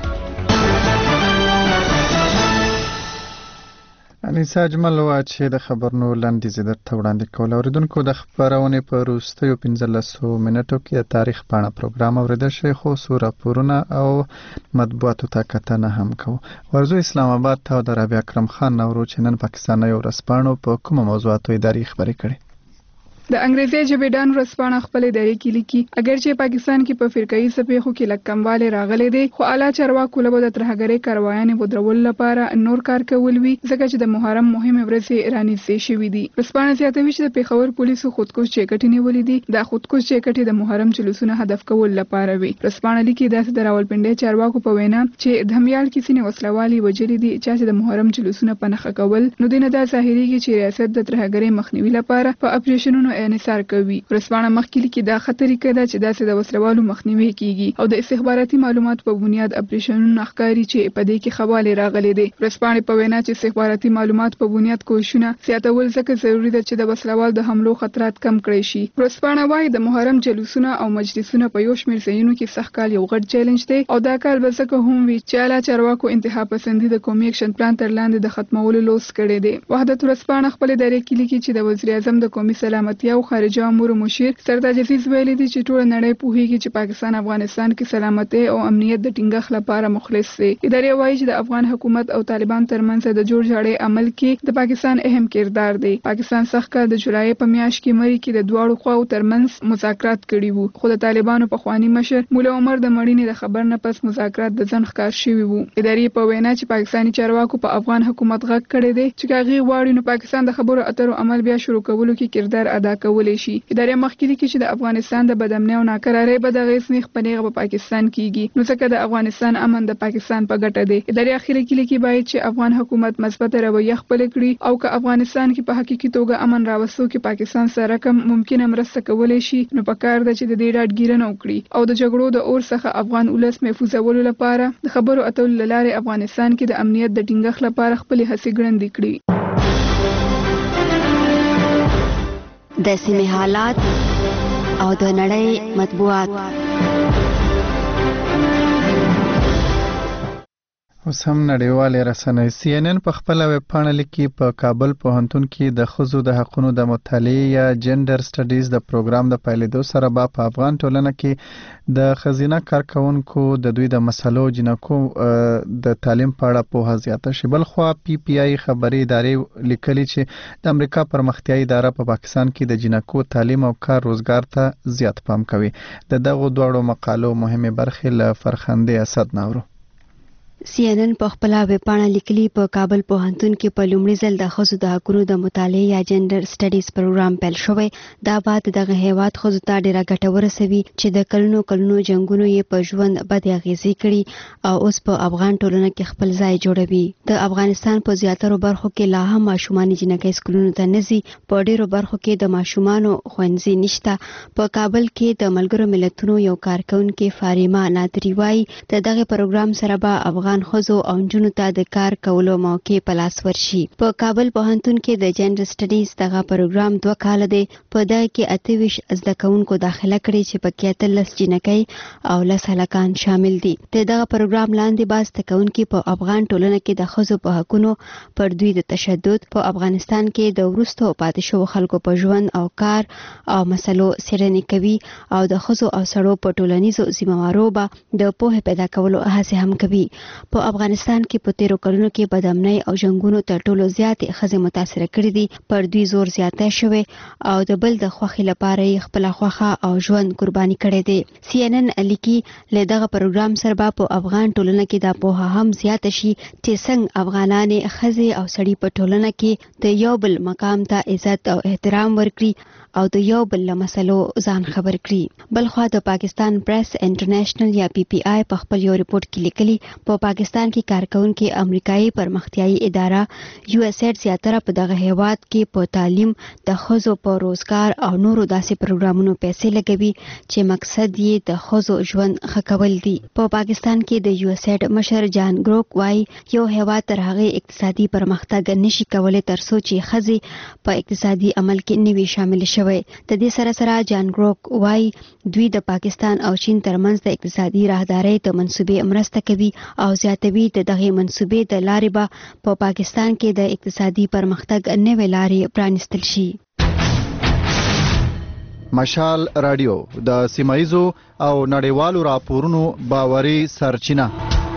انیسا اجمل وا چې د خبرونو لاندې زیات وړاندې کول. اوریدونکو د خبرونه په وروستیو 15 منټو کې د تاریخ پاڼه پروګرام اوریدل شي، خو سوره پورونه او مطبوعاتو ته کتنه هم کوو. ورزو اسلام آباد ته د ربیع اکرم خان نورو چې نن پاکستان یو رسپانو په کومه موضوعاتو اداري خبرې کړي. د انګریزي ژبې ډان ورځپاڼه خپل اداري کې لیکي اگر چې پاکستان کې په فرقایي سپېخو کې لکمواله راغلي دي، خو اعلی چارواکو له د ترهګرۍ کاروایانې بدرول لپاره نور کار کول وی ځکه چې د محرم مهمه ورځې رانیسي شوې دي. ورځپاڼه زیاتوي چې د پیښور پولیسو خودکش چیکټې نیولې دي. د خودکش چیکټې د محرم جلوسونو هدف کول لپاره وی. ورځپاڼه لیکي داسې د راولپنډي چارواکو په وینا چې دهمیال کې سینې وسلوالي وجلې دي چې د محرم جلوسونو په نخښه کول نو دینه دا ظاهريږي چې ریاست د ترهګرۍ مخنیوي لپاره په اپریشنونو انحصار کوي. ورځپاڼه مخکې لیکي دا خطرې کده چې داسې د وسلوالو مخنیوي کیږي او د استخباراتي معلومات په بنیاد اپریشنونو ښکاری چې په دې کې خواله راغلي دي. ورځپاڼه په وینا چې استخباراتي معلومات په بنیاد کوښښونه زیاتول ځکه ضروری ده چې د وسلوال د حملو خطرات کم کړي شي. ورځپاڼه وايي د محرم جلوسونه او مجلسونه په یو شمېر ځایونو کې سخت کال یو غټ چیلنج دی او دا کال به ځکه هم وی چې اعلی چارواکو انتها پسندي د قومي اکشن پلان تر لاندې د ختمولو لوس کړي دي. وحدت ورځپاڼه خپل ادارې کې لیکي چې د وزیر اعظم د قومي سلامتۍ او خارجه امور مشیر سردار عزیز ویلي دي چې ټول نړۍ پوهیږي چې پاکستان افغانستان کې سلامتۍ او امنیت د ټینګښت لپاره مخلص دی. ادارې وایي چې د افغان حکومت او طالبان ترمنځ د جوړ جاړي عمل کې د پاکستان اهم کردار دی. پاکستان سخت کال د جولای په میاشت کې مری کې د دواړو خواو ترمنځ مذاکرات کړي وو، خو د طالبانو په خواني مشر مولا عمر د مړینې د خبر نه پس مذاکرات د ځن ښکار شوي وو. ادارې په وینا چې پاکستاني چارواکو په افغان حکومت غږ کړی دی چې کاغي غواړي نو پاکستان د خبرو اترو عمل بیا شروع کولو کې کردار ادا کولی شي. ادارې مخکې لیکي چې د افغانستان د بدامنۍ او ناکرارۍ به د غیس نیخ پنیغه په پاکستان کیږي نو ځکه د افغانستان امن د پاکستان په ګټه دی. ادارې اخیری کې لیکي باید چې افغان حکومت مثبت رویه خپل کړي او که افغانستان کې په حقیقي توګه امن راوستو کې پاکستان سره کوم ممکنه مرسته کولای شي نو پکار ده چې د دې ډاډګیرنه وکړي او د جګړو د اور څخه افغان ولس محفوظولو لپاره د خبرو اترو لارې افغانستان کې د امنیت د ټینګښت لپاره خپل هڅې ګړندې کړي. د سیمې حالات او د نړۍ مطبوعات. اوس هم نړیوالې رسنۍ CNN په خپل ویبپاڼه لیکي په کابل پوهنتون کې د ښځو د حقوقو د مطالعې یا جنډر سټډیز د پروګرام د پیلېدو سره په افغان ټولنه کې د ښځینه کارکونکو د دوی د مسلو جنکو د تعلیم په اړه پوهه زیاته شي. بل خو PPI خبري ادارې لیکلي چې د امریکا پرمختیایي اداره په پاکستان کې د جنکو تعلیم او کار روزګار ته زیات پام کوي. د دغه دوړو مقالو مهمه برخه له فرخنده اسد ناورو. CNN په خپل ویبپاڼه لیکلي په کابل پوهنتون کې په لومړي ځل د ښځو د حقوقو د مطالعې یا جنډر سټډیز پروګرام پیل شوی. دا بعد دغه هیواد ښځو ته ډیره ګټه ورسوي چې د کلونو جنگونو یې په ژوند بد اغیزې کړي او اوس په افغان ټولنه کې خپل ځای جوړوي. د افغانستان په زیاترو برخو کې لا هم ماشومان جنکۍ سکولونو ته نه ځي. په ډیرو برخو کې د ماشومانو ښوونځي نشته. په کابل کې د ملګرو ملتونو یو کارکونکي فاریما نادری وايي د دغه پروګرام سره به افغان ښځو او نجونو ته د کار کولو موقع په لاس ورشي. په کابل پوهنتون کې د جنډر سټډیز دغه پروګرام 2 کال دی. په دغه کې 28 زده کوونکو داخله کړي چې پکې 13 جنکۍ او 10 هلکان شامل دي. د دغه پروګرام لاندې باز تکونکي په افغان ټولنه کې د ښځو په حقوقو پر دوی د تشدد په افغانستان کې د وروسته پاتې شوو خلکو په ژوند او کار او مسلو څېړنې کوي او د ښځو او سړو په ټولنیزو ذمہوارو به د پوهې پیدا کولو هڅه هم کوي. په افغانستان کې په 13 کلونو کې بدامنۍ او جنگونو تر ټولو زیاتې ښځې متاثر کړې دي. پر دوی زور زیاته شوی او د بل د خوښۍ لپاره یې خپل خوښه او ژوند قرباني کړې دي. CNN لیکي له دغه پروګرام سره په افغان ټولنه کې د پوهه هم زیات شي چې څنګه افغانانې ښځې او سړي په ټولنه کې د یو بل مقام ته عزت او احترام ورکړي او د یو بل له مسلو ځان خبر کړي. بلخوا د پاکستان پریس انټرنیشنل یا PPI په خپل یو ریپورت کې لیکلي په پاکستان کې کارکونکي امریکایي پرمختیایي اداره USAID زیاتره په دغه هیواد کې په تعلیم د ښځو په روزګار او نورو داسې پروګرامونو پیسې لګوي چې مقصد یې د ښځو ژوند ښه کول دي. په پاکستان کې د USAID مشر جان ګروک وايي یو هیواد تر هغه اقتصادي پرمختګ نشي کولای تر څو چې ښځې په اقتصادي عمل کې نه وي شامل شوی. د دې سره جان ګروک وايي دوی د پاکستان او چین ترمنځ د اقتصادي راهدارۍ د منصوبې مرسته کوي او زیاتوي د دغه منصوبې د لارې به په پاکستان کې د اقتصادي پرمختګ نوې لارې پرانیستل شي. مشال رادیو د سیمایزو او نړیوالو راپورونو باوري سرچینه.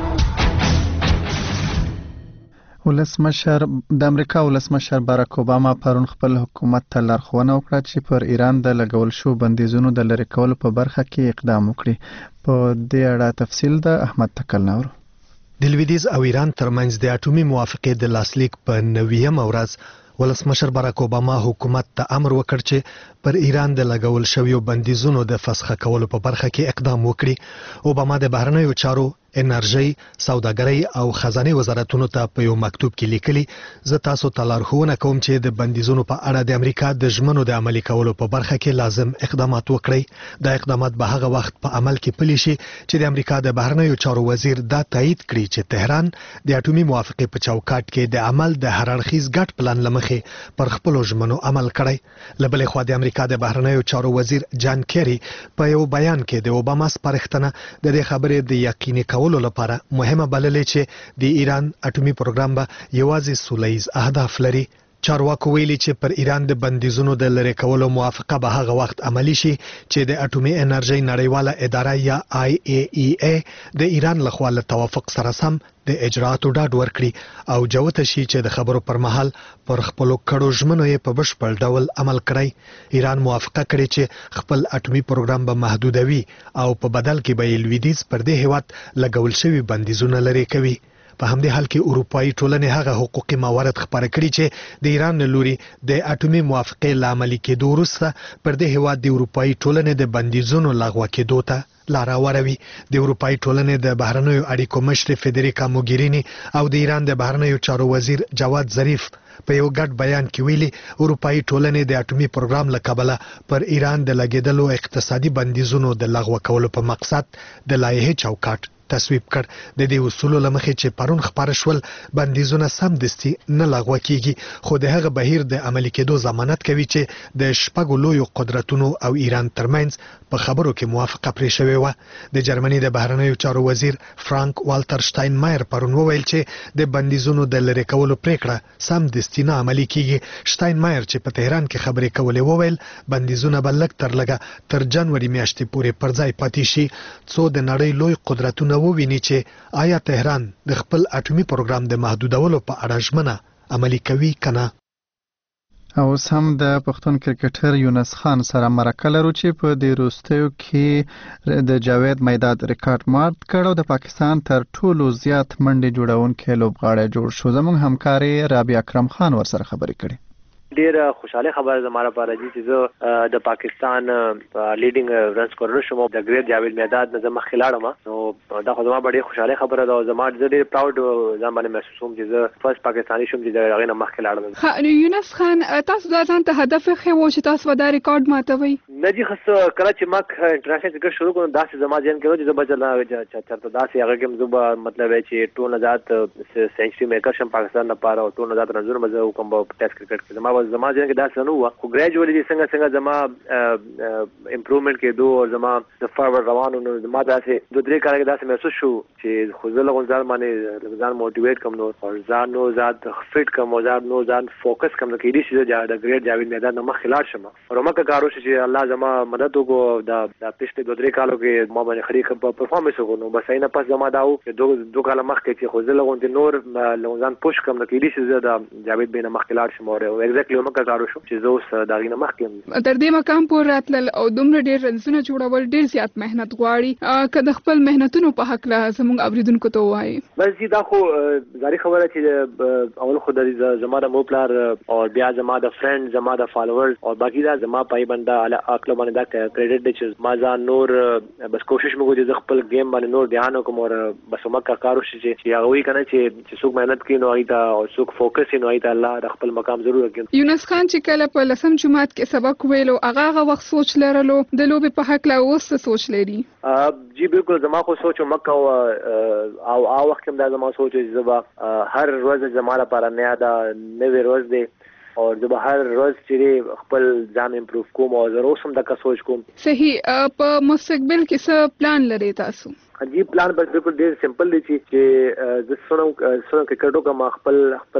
د امریکا ولسمشر باراک اوباما پرون خپل حکومت ته لارښوونه وکړه چې پر ایران د لګول شو بندیزونو د لرې کولو په برخه کې اقدام وکړي. په دې اړه تفصیل د احمد تکل نور. د لویدیځ او ایران ترمنځ د اټومي موافقې د لاسلیک په 90م ورځ ولسمشر باراک اوباما حکومت ته امر وکړ چې پر ایران د لګول شویو بندیزونو د فسخ کولو په برخه کې اقدام وکړي. اوباما د بهرنیو چارو، انرژي، سوداګرۍ او خزانه وزارتونو ته په یو مکتوب کې لیکلي زه تاسو ته لارښوونه کوم چې د بندیزونو په اړه د امریکا د ژمنو د عملي کولو په برخه کې لازم اقدامات وکړي. دا اقدامات به هغه وخت په عمل کې پلي شي چې د امریکا د بهرنیو چارو وزیر دا تایید کړي چې تهران د اټومي موافقې په چوکاټ کې د عمل د هر اړخیز ګډ پلان لمخې پر خپل ژمنو عمل کړي. لبلې خو د امریکا د بهرنیو چارو وزیر جان کیری په یو بیان کې د اوباما سپارښتنه د دې خبرې د یقیني کولو لپاره مهمه بللې چې د ایران اټومي پروګرام به یوازې سولهییز اهداف لري. چارواکو ویلي چې پر ایران د بندیزونو د لرې کولو موافقه به هغه وخت عملی شي چې د اټومي انرژي نړیواله اداره یا IAEA د ایران لخوا له توافق سره سم د اجرااتو ډاډ ورکړي او جوته شي چې د خبرو پر مهال پر خپل کړو ژمنو یې په بشپړ ډول عمل کړی. ایران موافقه کړې چې خپل اټومي پروګرام به محدودوي او په بدل کې به لویدیځ پر دې هیواد لګول شوی بندیزونه لرې کوي. په همدې حال کې اروپایي ټولنې هغه حقوقي موارد خبره کړي چې د ایران لوري د اټومي موافقې لامل کېدو وروسته پر دې هیواد د اروپایي ټولنې د بندیزونو لغوه کېدو ته لار هواروي. د اروپایي ټولنې د بهرنیو اړیکو مشر فدریکا موګرینی او د ایران د بهرنیو چارو وزیر جواد ظریف په یو ګډ بیان کې ویلي اروپایي ټولنې د اټومي پروګرام له کبله پر ایران د لګیدلو اقتصادي بندیزونو د لغوه کولو په مقصد د لایحې چوکاټ تصویب کړ. د دې اصولو لمخې چې پرون خبر شول بندیزونه سمدستي نه لغوه کیږي، خو د هغه بهیر د عملي کېدو ضمانت کوي چې د شپږو لویو قدرتونو او ایران ترمنځ په خبرو کې موافقه پرې شوې وه. د جرمني د بهرنیو چارو وزیر فرانک والتر شتاینمایر پرون وویل چې د بندیزونو د لرې کولو پریکړه سمدستي نه عملي کیږي. شتاینمایر چې په تهران کې خبرې کولې وویل بندیزونه به لږ تر لږه تر جنوري میاشتې پورې پر ځای پاتې شي څو د نړۍ لوی قدرتونه وویني چې آیا تهران د خپل اټومي پروګرام د محدودولو په اړه ژمنه عملي کوي کنه. او هم د پښتون کرکټر یونس خان سره مرکه لرو چې په دې وروستیو کې د جاوید میداد ریکارډ مات کړ او د پاکستان تر ټولو زیات منډې جوړونکي لوبغاړی جوړ شو. زموږ همکاري رابعه اکرم خان ورسره خبرې کړې. ډیر خوشاله خبره زموږ لپاره دي چې زه د پاکستان لیډینګ رن سکورر شوم د ګریټ جاوید میداد نه زما خلاړم. نو دا خو زما ډیره خوشاله خبره ده او زما ډیر پراود ځان باندې محسوسوم چې زه فرست پاکستاني شوم چې د هغه نه مخ خلاړم. خا یونس خان تاسو دا ځان ته هدف خو چې تاسو دا ریکارډ ماتوي نه دي. خاص کله چې مخ انټرنیشنل کرکټ شروع کوم داسې زما ځین کې چې زه بچلا چرته داسې هغه کې زه مطلب چې ټول آزاد سنچري میکر شم پاکستان لپاره او ټول آزاد رنزونه مزه کوم په ټیسټ کرکټ کې زما ځین کې داسې نه و. خو ګریجوالي څنګه زما امپروومنت کې دوه زما د فارورډ روانو نو زما داسې دوه درې کال کې داسې محسوس شو چې خو زه له ځان باندې ځان موټیویټ کوم نو ځان نو ذات فټ کوم ځان نو ځان فوکس کوم کې دې چې د ګریټ جاوید میدان نه مخ خلاړ شم او مکه کارو چې الله زما مدد وکړو دا پښته دوه درې کالو کې ما باندې خري پرفارمنس وکړو نو بس اینه پس زما داو چې دوه کال مخ کې چې خو زه له نور ځان پوش کوم کې دې چې د جاوید بین مخ خلاړ شم او ایگزیکټلی مکه کارو شو چې زه اوس دا غینه مخ کې تر دې مقام پورې راتلل او دومره ډیر رنزونه جوړول ډیر زیات مهنت غواړي. که د خپل مهنتونو په حق له زموږ اوریدونکو ته وایي بس دا خو ځاری خبره چې اول خو د زما د موپلار او بیا زما د فرند زما د فالوورز او باقی دا زما پای بنده علی عقل باندې دا کریډټ دی چې ما ځان نور بس کوشش مګو چې خپل گیم باندې نور دھیان وکم او بس مکه کارو شي چې هغه وی کنه چې څوک مهنت کوي نو ایته او څوک فوکس نو ایته الله د خپل مقام ضرور کوي. یونس خان چې کله په لسم جماعت کې سبق ویلو هغه وخت سوچ لرلو د لوبې په حق لا اوس سوچ لري؟ جی بالکل زما خو سوچ مکه او وخت هم دا زما سوچ چې زما هر ورځ زما لپاره نه دا نوې ورځ دی او زه هر ورځ چې خپل ځان امپروف کوم او زه اوس هم دا سوچ کوم. صحیح. په مستقبل کې څه پلان لري تاسو؟ جی پلان بس بالکل ډیر سمپل دی چې د سونو کرکټو کوم خپل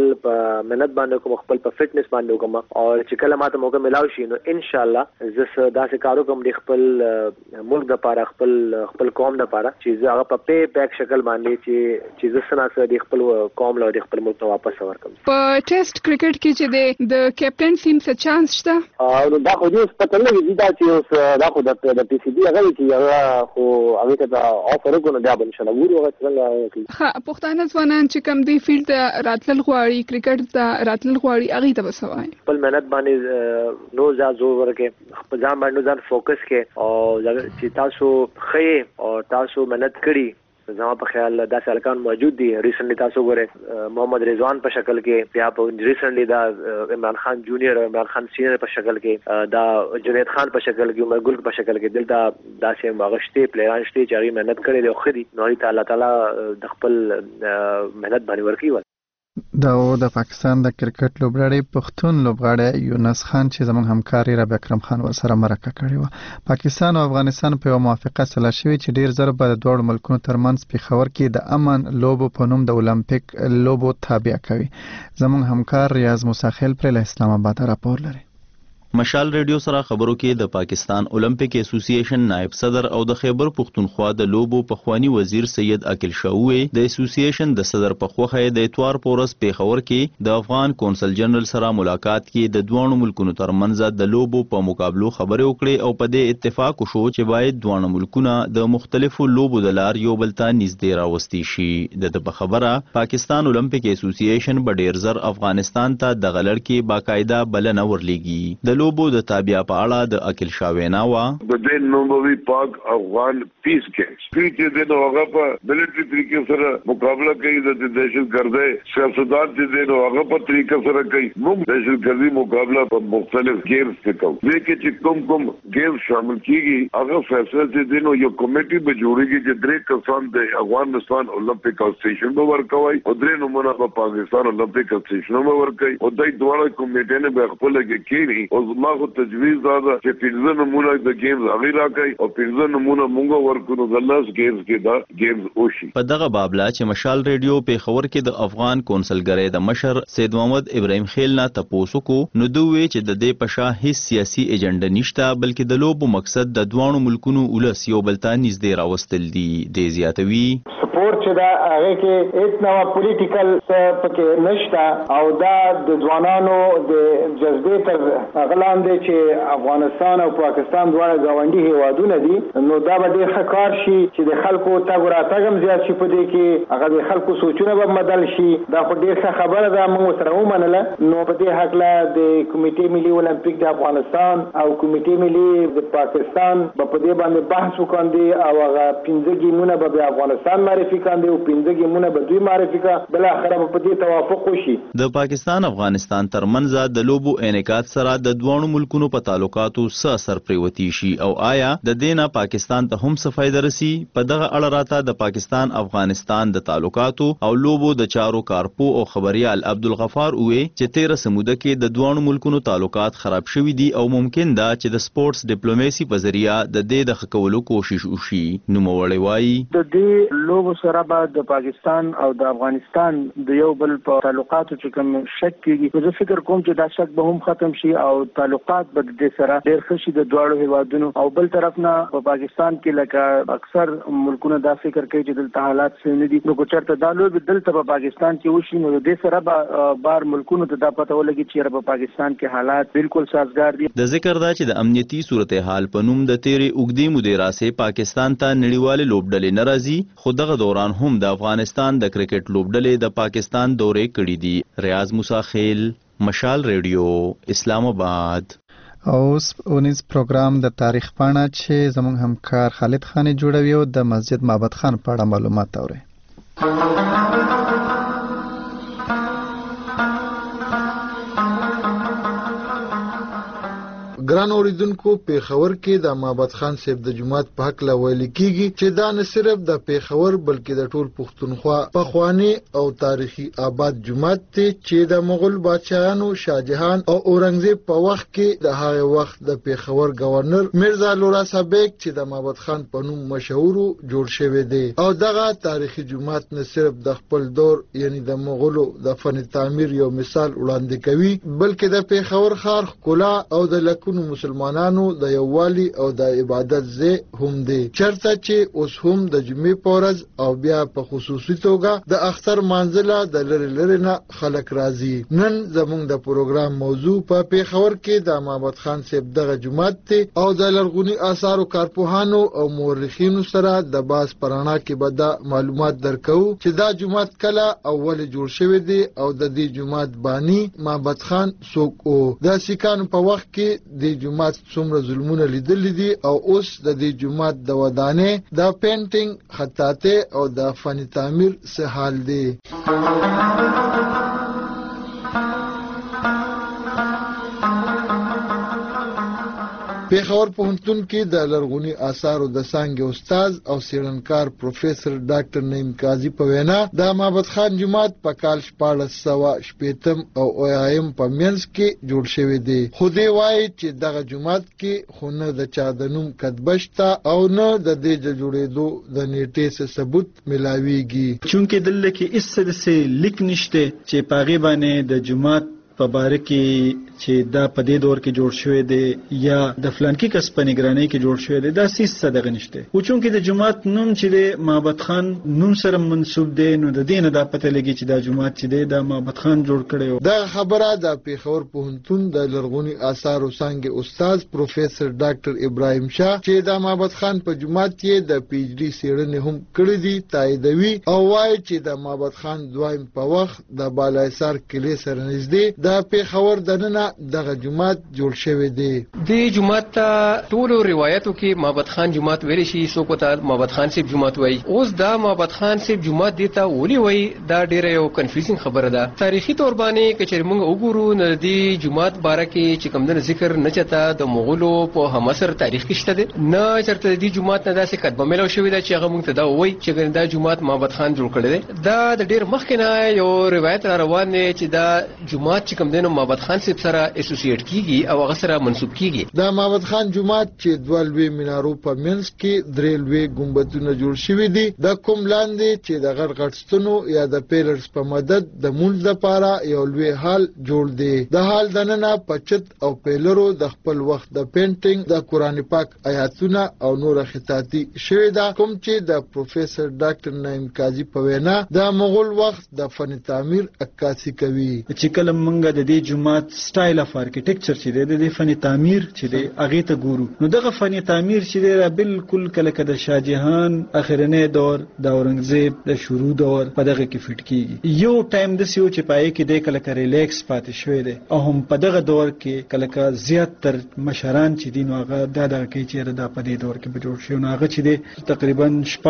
مهنت باندې کوم خپل په فټنس باندې کوم او چې کله ماته موقع ملاوي شي نو ان شاء الله زه داسې کارو کوم د خپل ملک د لپاره خپل قوم د لپاره چې زه هغه په پی بیک شکل باندې چې زه سره د خپل قوم له خپل ملک ته واپس ورکم. په ټیسټ کرکټ کې چې د کیپټن سیم څه چانس شته؟ او دا خو دې پته نه وی دا چې دا خو د پی سی بي هغه چې هغه خو هغه ته فرقونه دا به ان شاء الله ګورو څنګه کوي. ها پښتانه ځوانان چې کم دی فیلډ ته راتلل غواړي کرکټ ته راتلل غواړي هغه ته وسوي خپل مهنت باندې نو زور ورکه خپل ځان باندې ځان فوکس کې او چې تاسو خې او تاسو مهنت کړی زما په خیال دا سالکان موجود دي. ریسنټلی تاسو ګوره محمد رضوان په شکل کې بیا په ریسنټلی دا عمران خان جونیئر او عمران خان سینیئر په شکل کې دا جنید خان په شکل کې عمر ګل په شکل کې دلته داسې مغشته پلیران شته چې هغه مهنت کړي دي او خري نو الله تعالی د خپل مهنت باندې ورکړي. دا د پاکستان د کرکټ لوبغاړي پښتون لوبغاړي یونس خان چې زموږ همکاري رابعه اکرم خان ورسره مرکه کړې و. پاکستان او افغانستان په موافقه سره شوی چې ډیر ضرب د دوه ملکونو ترمنځ پیښور کې د امن لوبو په نوم د اولمپیک لوبو تابع کوي. زموږ همکار ریاض موسیخیل پر اسلام آباد راپور لري. مشال ریډیو سره خبرو کې د پاکستان اولمپیک اسوسییشن نائب صدر او د خیبر پختونخوا د لوبو پخوانی وزیر سید عقیل شاوی د اسوسییشن د صدر په خوخه د اتوار پورس پیښور کې د افغان کونسل جنرال سره ملاقات کې د دوه ملکونو ترمنځ د لوبو په مقابلو خبرې وکړې او په دې اتفاق وشو چې باید دوه ملکونه د مختلفو لوبو د لار یو بل ته نږدې راوستي شي. د خبره پاکستان اولمپیک اسوسییشن به ډیر زر افغانستان ته د غلړ کې باقاعده بلنه ورلېږي. د د لوبو د تابع په اړه د عقیل شاه وینا وا د دې نوموي پاک افغان پیس کې چې د هغه په ملټری طریقې سره مقابله کوي د دهشتګردۍ سیاستدان چې د هغه په طریقې سره کوي موږ دهشتګردي مقابله په مختلف گیمز کې کوو لیکن چې کوم گیمز شامل کیږي هغه فیصله چې د یو کمیټي به جوړیږي چې درې کسان د افغانستان اولمپیک اسوسییشن به ورکوي او درې نمونه په پاکستان اولمپیک اسوسییشن به ورکوي او دای دواړه کمیټې نه به خپل کې کېني او زما خو تجویز دا ده چې 15 نمونه د گیمز هغه راکړي او 15 نمونه موږ ورکو د لاس گیمز کې دا گیمز وشي. په دغه بابلا چې مشال ریډیو په خبر کې د افغان کونسلګری د مشر سید محمد ابراهیم خیل نه تاسو کو نو دوی چې د دې پښه هیڅ سیاسي ایجنډا نشته بلکې د لوبو مقصد د دوانو ملکونو ولس یو بل ته نږدې راوستل دي د زیاتوي سپورت چې دا هغه کې هیڅ نوع پولیټیکل پکې نشته او دا د ځوانانو د جذبې تر غلاندې چې افغانستان او پاکستان دواړه ګاونډي هیوادونه دي نو دا به ډېر ښه کار شي چې د خلکو تګ راتګ هم زیات شي په دې کې هغه د خلکو سوچونه به بدل شي دا خو ډېر ښه خبره ده موږ سره ومنله نو په دې هکله د کمیټې ملي اولمپیک د افغانستان او کمیټې ملي د پاکستان په دې باندې بحث وکړي او هغه 15 گیمونه به افغانستان معرفي کړي او 15 گیمونه به دوی معرفي کړي بل اخر په دې توافق وشي. د پاکستان افغانستان ترمنځ د لوبو انعکاس سره د دوه ملکونو په تعلقاتو څه اثر پریوتی شي او آیا د دینه پاکستان ته هم څه فائدہ رسی په دغه اړه راته د پاکستان افغانستان د تعلقاتو او لوبو د چارو کارپو او خبريال عبدالغفار وې چې 13 سموده کې د دوه ملکونو تعلقات خراب شوي دي او ممکن ده چې د سپورتس ډیپلوماسي په ذریعہ د دې د خکولو کوشش وشي. نو موړی وایي د دې لوبو سره به د پاکستان او د افغانستان د یو بل په تعلقاتو چې کوم شک کیږي زه فکر کوم چې دا شک به هم ختم شي او تعلقات به د سره ډېر ښه شي د دواړو هیوادونو او بل طرف نه په پاکستان کې لکه اکثر ملکونه دا فکر کوي چې دلته حالات څه نه دي نو چېرته دا لوبې دلته په پاکستان کې وشي نو د دې سره به بار ملکونو ته دا پته ولګي چې په پاکستان کې حالات بالکل سازگار دي. د ذکر دا چې د امنیتي صورتحال په نوم د تیرې اوږدې مودې راسې پاکستان ته نړیوالې لوبډلې نه راځي خو دغه دوران هم د افغانستان د کرکټ لوبډلې د پاکستان دورې کړې دي. ریاض موسی خیل مشال ریډیو اسلام آباد. او اونیز پروګرام د تاریخ پاڼه چې زموږ همکار خالد خان جوړوي او د مسجد معبد خان په اړه معلومات اوري. ګران اوریدونکو پیښور کې د معبد خان صاحب د جماعت په حق لا ویل کیږي چې دا نه صرف د پیښور بلکې د ټول پښتونخوا په خواني او تاریخي آباد جماعت ته چې د مغول بادشاہانو شاهجهان او اورنګزیب په وخت کې د هغه وخت د پیښور گورنر میرزا لورا صابک چې د معبد خان په نوم مشهور جوړ شوی دی او دغه تاریخي جماعت نه صرف د خپل دور یعنی د مغولو د فن تعمیر یو مثال وړاندې کوي بلکې د پیښور ښار ښکلا او د لکونو مسلمانانو د یووالي او د عبادت ځای هم دی چرته چې اوس هم د جمعې په ورځ او بیا په خصوصي توګه د اختر مانځله د لري نه خلک راځي. نن زموږ د پروګرام موضوع په پیښور کې د معبد خان صاحب دغه جماعت ته او د لرغوني آثارو کارپوهانو او مورخینو سره د باز پرانا کې به دا معلومات درکو چې دا جماعت کله اول جوړ شوی دی او د دې جماعت بانی معبد خان څوک او د سیکانو په وخت کې د جماعت څومره ظلمونه لیدل دي او اوس د دې جماعت د ودانې د پینټینګ خطاطه او د فن تعمیر څه حال دی. پیښور پوهنتون کې د لرغوني آثارو د څانګې استاد او څېړنکار پروفیسور ډاکټر نعیم قاضي په وینا د معبد خان جومات په کال 1480 او 80 په منځ کې جوړ شوی دی خو دی وایي چې دغه جومات کې خو نه د چا د نوم کتبه شته او نه د دې د جوړېدو د نیټې څه ثبوت ملاویږي چونکې دلته کې هیڅ داسې لیک نشته چې په هغې باندې د جومات په باره کې چې دا په دې دور کې جوړ شوی دی یا د فلانکی کس په نگرانۍ کې جوړ شوی دی دا هیڅ څه دغه نشته خو چونکې د جومات نوم چې دی معبد خان نوم سره منسوب دی نو د دې نه دا پته لګي چې دا جومات چې دی دا معبد خان جوړ کړی دا خبره د پیښور پوهنتون د لرغوني آثارو څانګې استاد پروفیسور ډاکټر ابراهیم شاه چې د معبد خان په جومات کې د پی ایچ ډي څېړنې هم کړې دي تاییدوي او وایي چې د معبد خان دویم په وخت د بالایسار کلی سره نږدې د پیښور دننه دغه جماعت جوړ شوی دی. د جماعت ټول روایتو کې محمد خان جماعت ویل شي، څوک ته محمد خان صاحب جماعت وایي. اوس دا محمد خان صاحب جماعت دیتا ولي وایي دا ډیره یو کنفیوزینګ خبره ده. تاریخي تور باندې کچې موږ وګورو نو د جماعت باره کې چې کوم د ذکر نه چتا د مغولو په همسر تاریخ کې شته دي، نه چرته د جماعت نه داسې کتبه ملو شوې ده چې هغه موږ ته دا وایي چې دا جماعت محمد خان جوړ کړی دی. دا د ډیر مخکې نه یو روایت را روان دی چې دا جماعت چې کوم دی نو محمد خان صاحب سره اسوسییټ کیږي او هغه سره منسوب کیږي. دا محمد خان جماعت چې دوه لوی مینارو په منځ کې درې لوی ګمبدونه جوړ شوي دي، د کوم لاندې چې د غټ غټ ستنو یا د پیلرز په مدد د مونږ لپاره یو لوی هال جوړ دی. د هال دننه پچت او پیلرو د خپل وخت د پینټینګ د قرآن پاک آیاتونه او نور خطاطي شوی دا، کوم چې د پروفیسور ډاکټر نعیم قاضي په وینا د مغول وخت د فن تعمیر عکاسي کوي. چې کله موږ د دې جماعت سټایل اف ارکیټیکچر چې د فن تعمیر چې دی هغه ته ګورو، نو دغه فن تعمیر چې دی بالکل کله د شاه جهان اخرنی دور د اورنګزیب د شروع دور په دغه کې فټ کیږي. یو ټایم د سیو چې پای کې د کله ریلیکس پاتې شوی دی او هم په دغه دور کې کله زیات تر مشران چې دین هغه دغه کې چې د په دې دور کې به جوړ شي، نو هغه چې دی تقریبا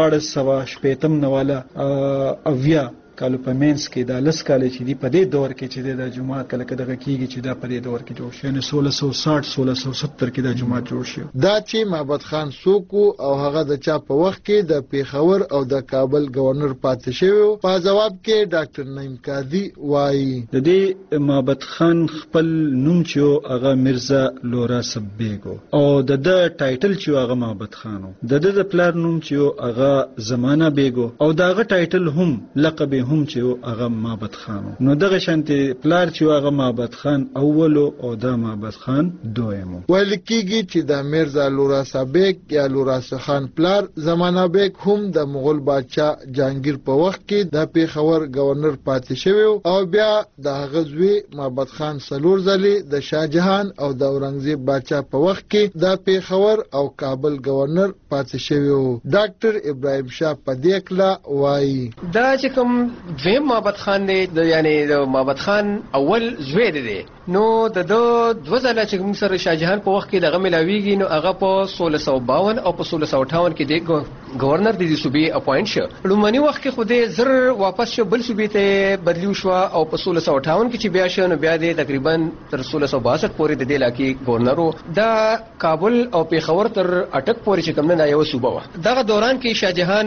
1480 نواله اویا کالو په مینس کې د لس کال چې دی په دې دور کې چې د جماعت کله دغه کیږي چې دا په دې دور کې جوړ شي، نو 1660 1670 کې د جماعت جوړ شي. دا چې محمد خان سوکو او هغه د چا په وخت کې د پیښور او د کابل گورنر پاتې شوی، په جواب کې ډاکټر نعیم قاضي وایي د دې محمد خان خپل نوم چې هغه مرزا لورا سبېګو او د ټایټل چې هغه محمد خانو، د پلار نوم چې هغه زمانہ بیګو او داغه ټایټل هم لقب هم چې هغه محمد خانو. نو دغه شانتي پلار چې هغه محمد خان اولو او د محمد خان دویمو. ویل کېږي چې د میرزا لورا سبېګ یا لورا خان پلار زمانہ بیگ هم د مغول بادشاہ جهانگیر په وخت کې د پیښور گورنر پاتې شوی او بیا د غزوی محمد خان سلور ځلې د شاه جهان او د اورنګزیب بادشاہ په وخت کې د پیښور او کابل گورنر پاتې شوی. ډاکټر ابراهیم شاه پدیکلا وایي دا چې کوم دویم محمد خان دی، یعنی د محمد خان اول زوی دی، نو د دوه ځله چې موږ سره شاه جهان په وخت کې دغه ملاویږي، نو هغه په 1652 او په 1658 کې د گورنر د دې صوبې اپوینټ شو. لومړنی وخت کې خو دې زر واپس شو بل صوبې ته بدلیو شو او په 1658 کې چې بیا شو نو بیا دې تقریبا تر 1662 پورې د دې علاقې گورنرو د کابل او پیښور تر اټک پورې چې کوم نه یو صوبه و. دغه دوران کې شاه جهان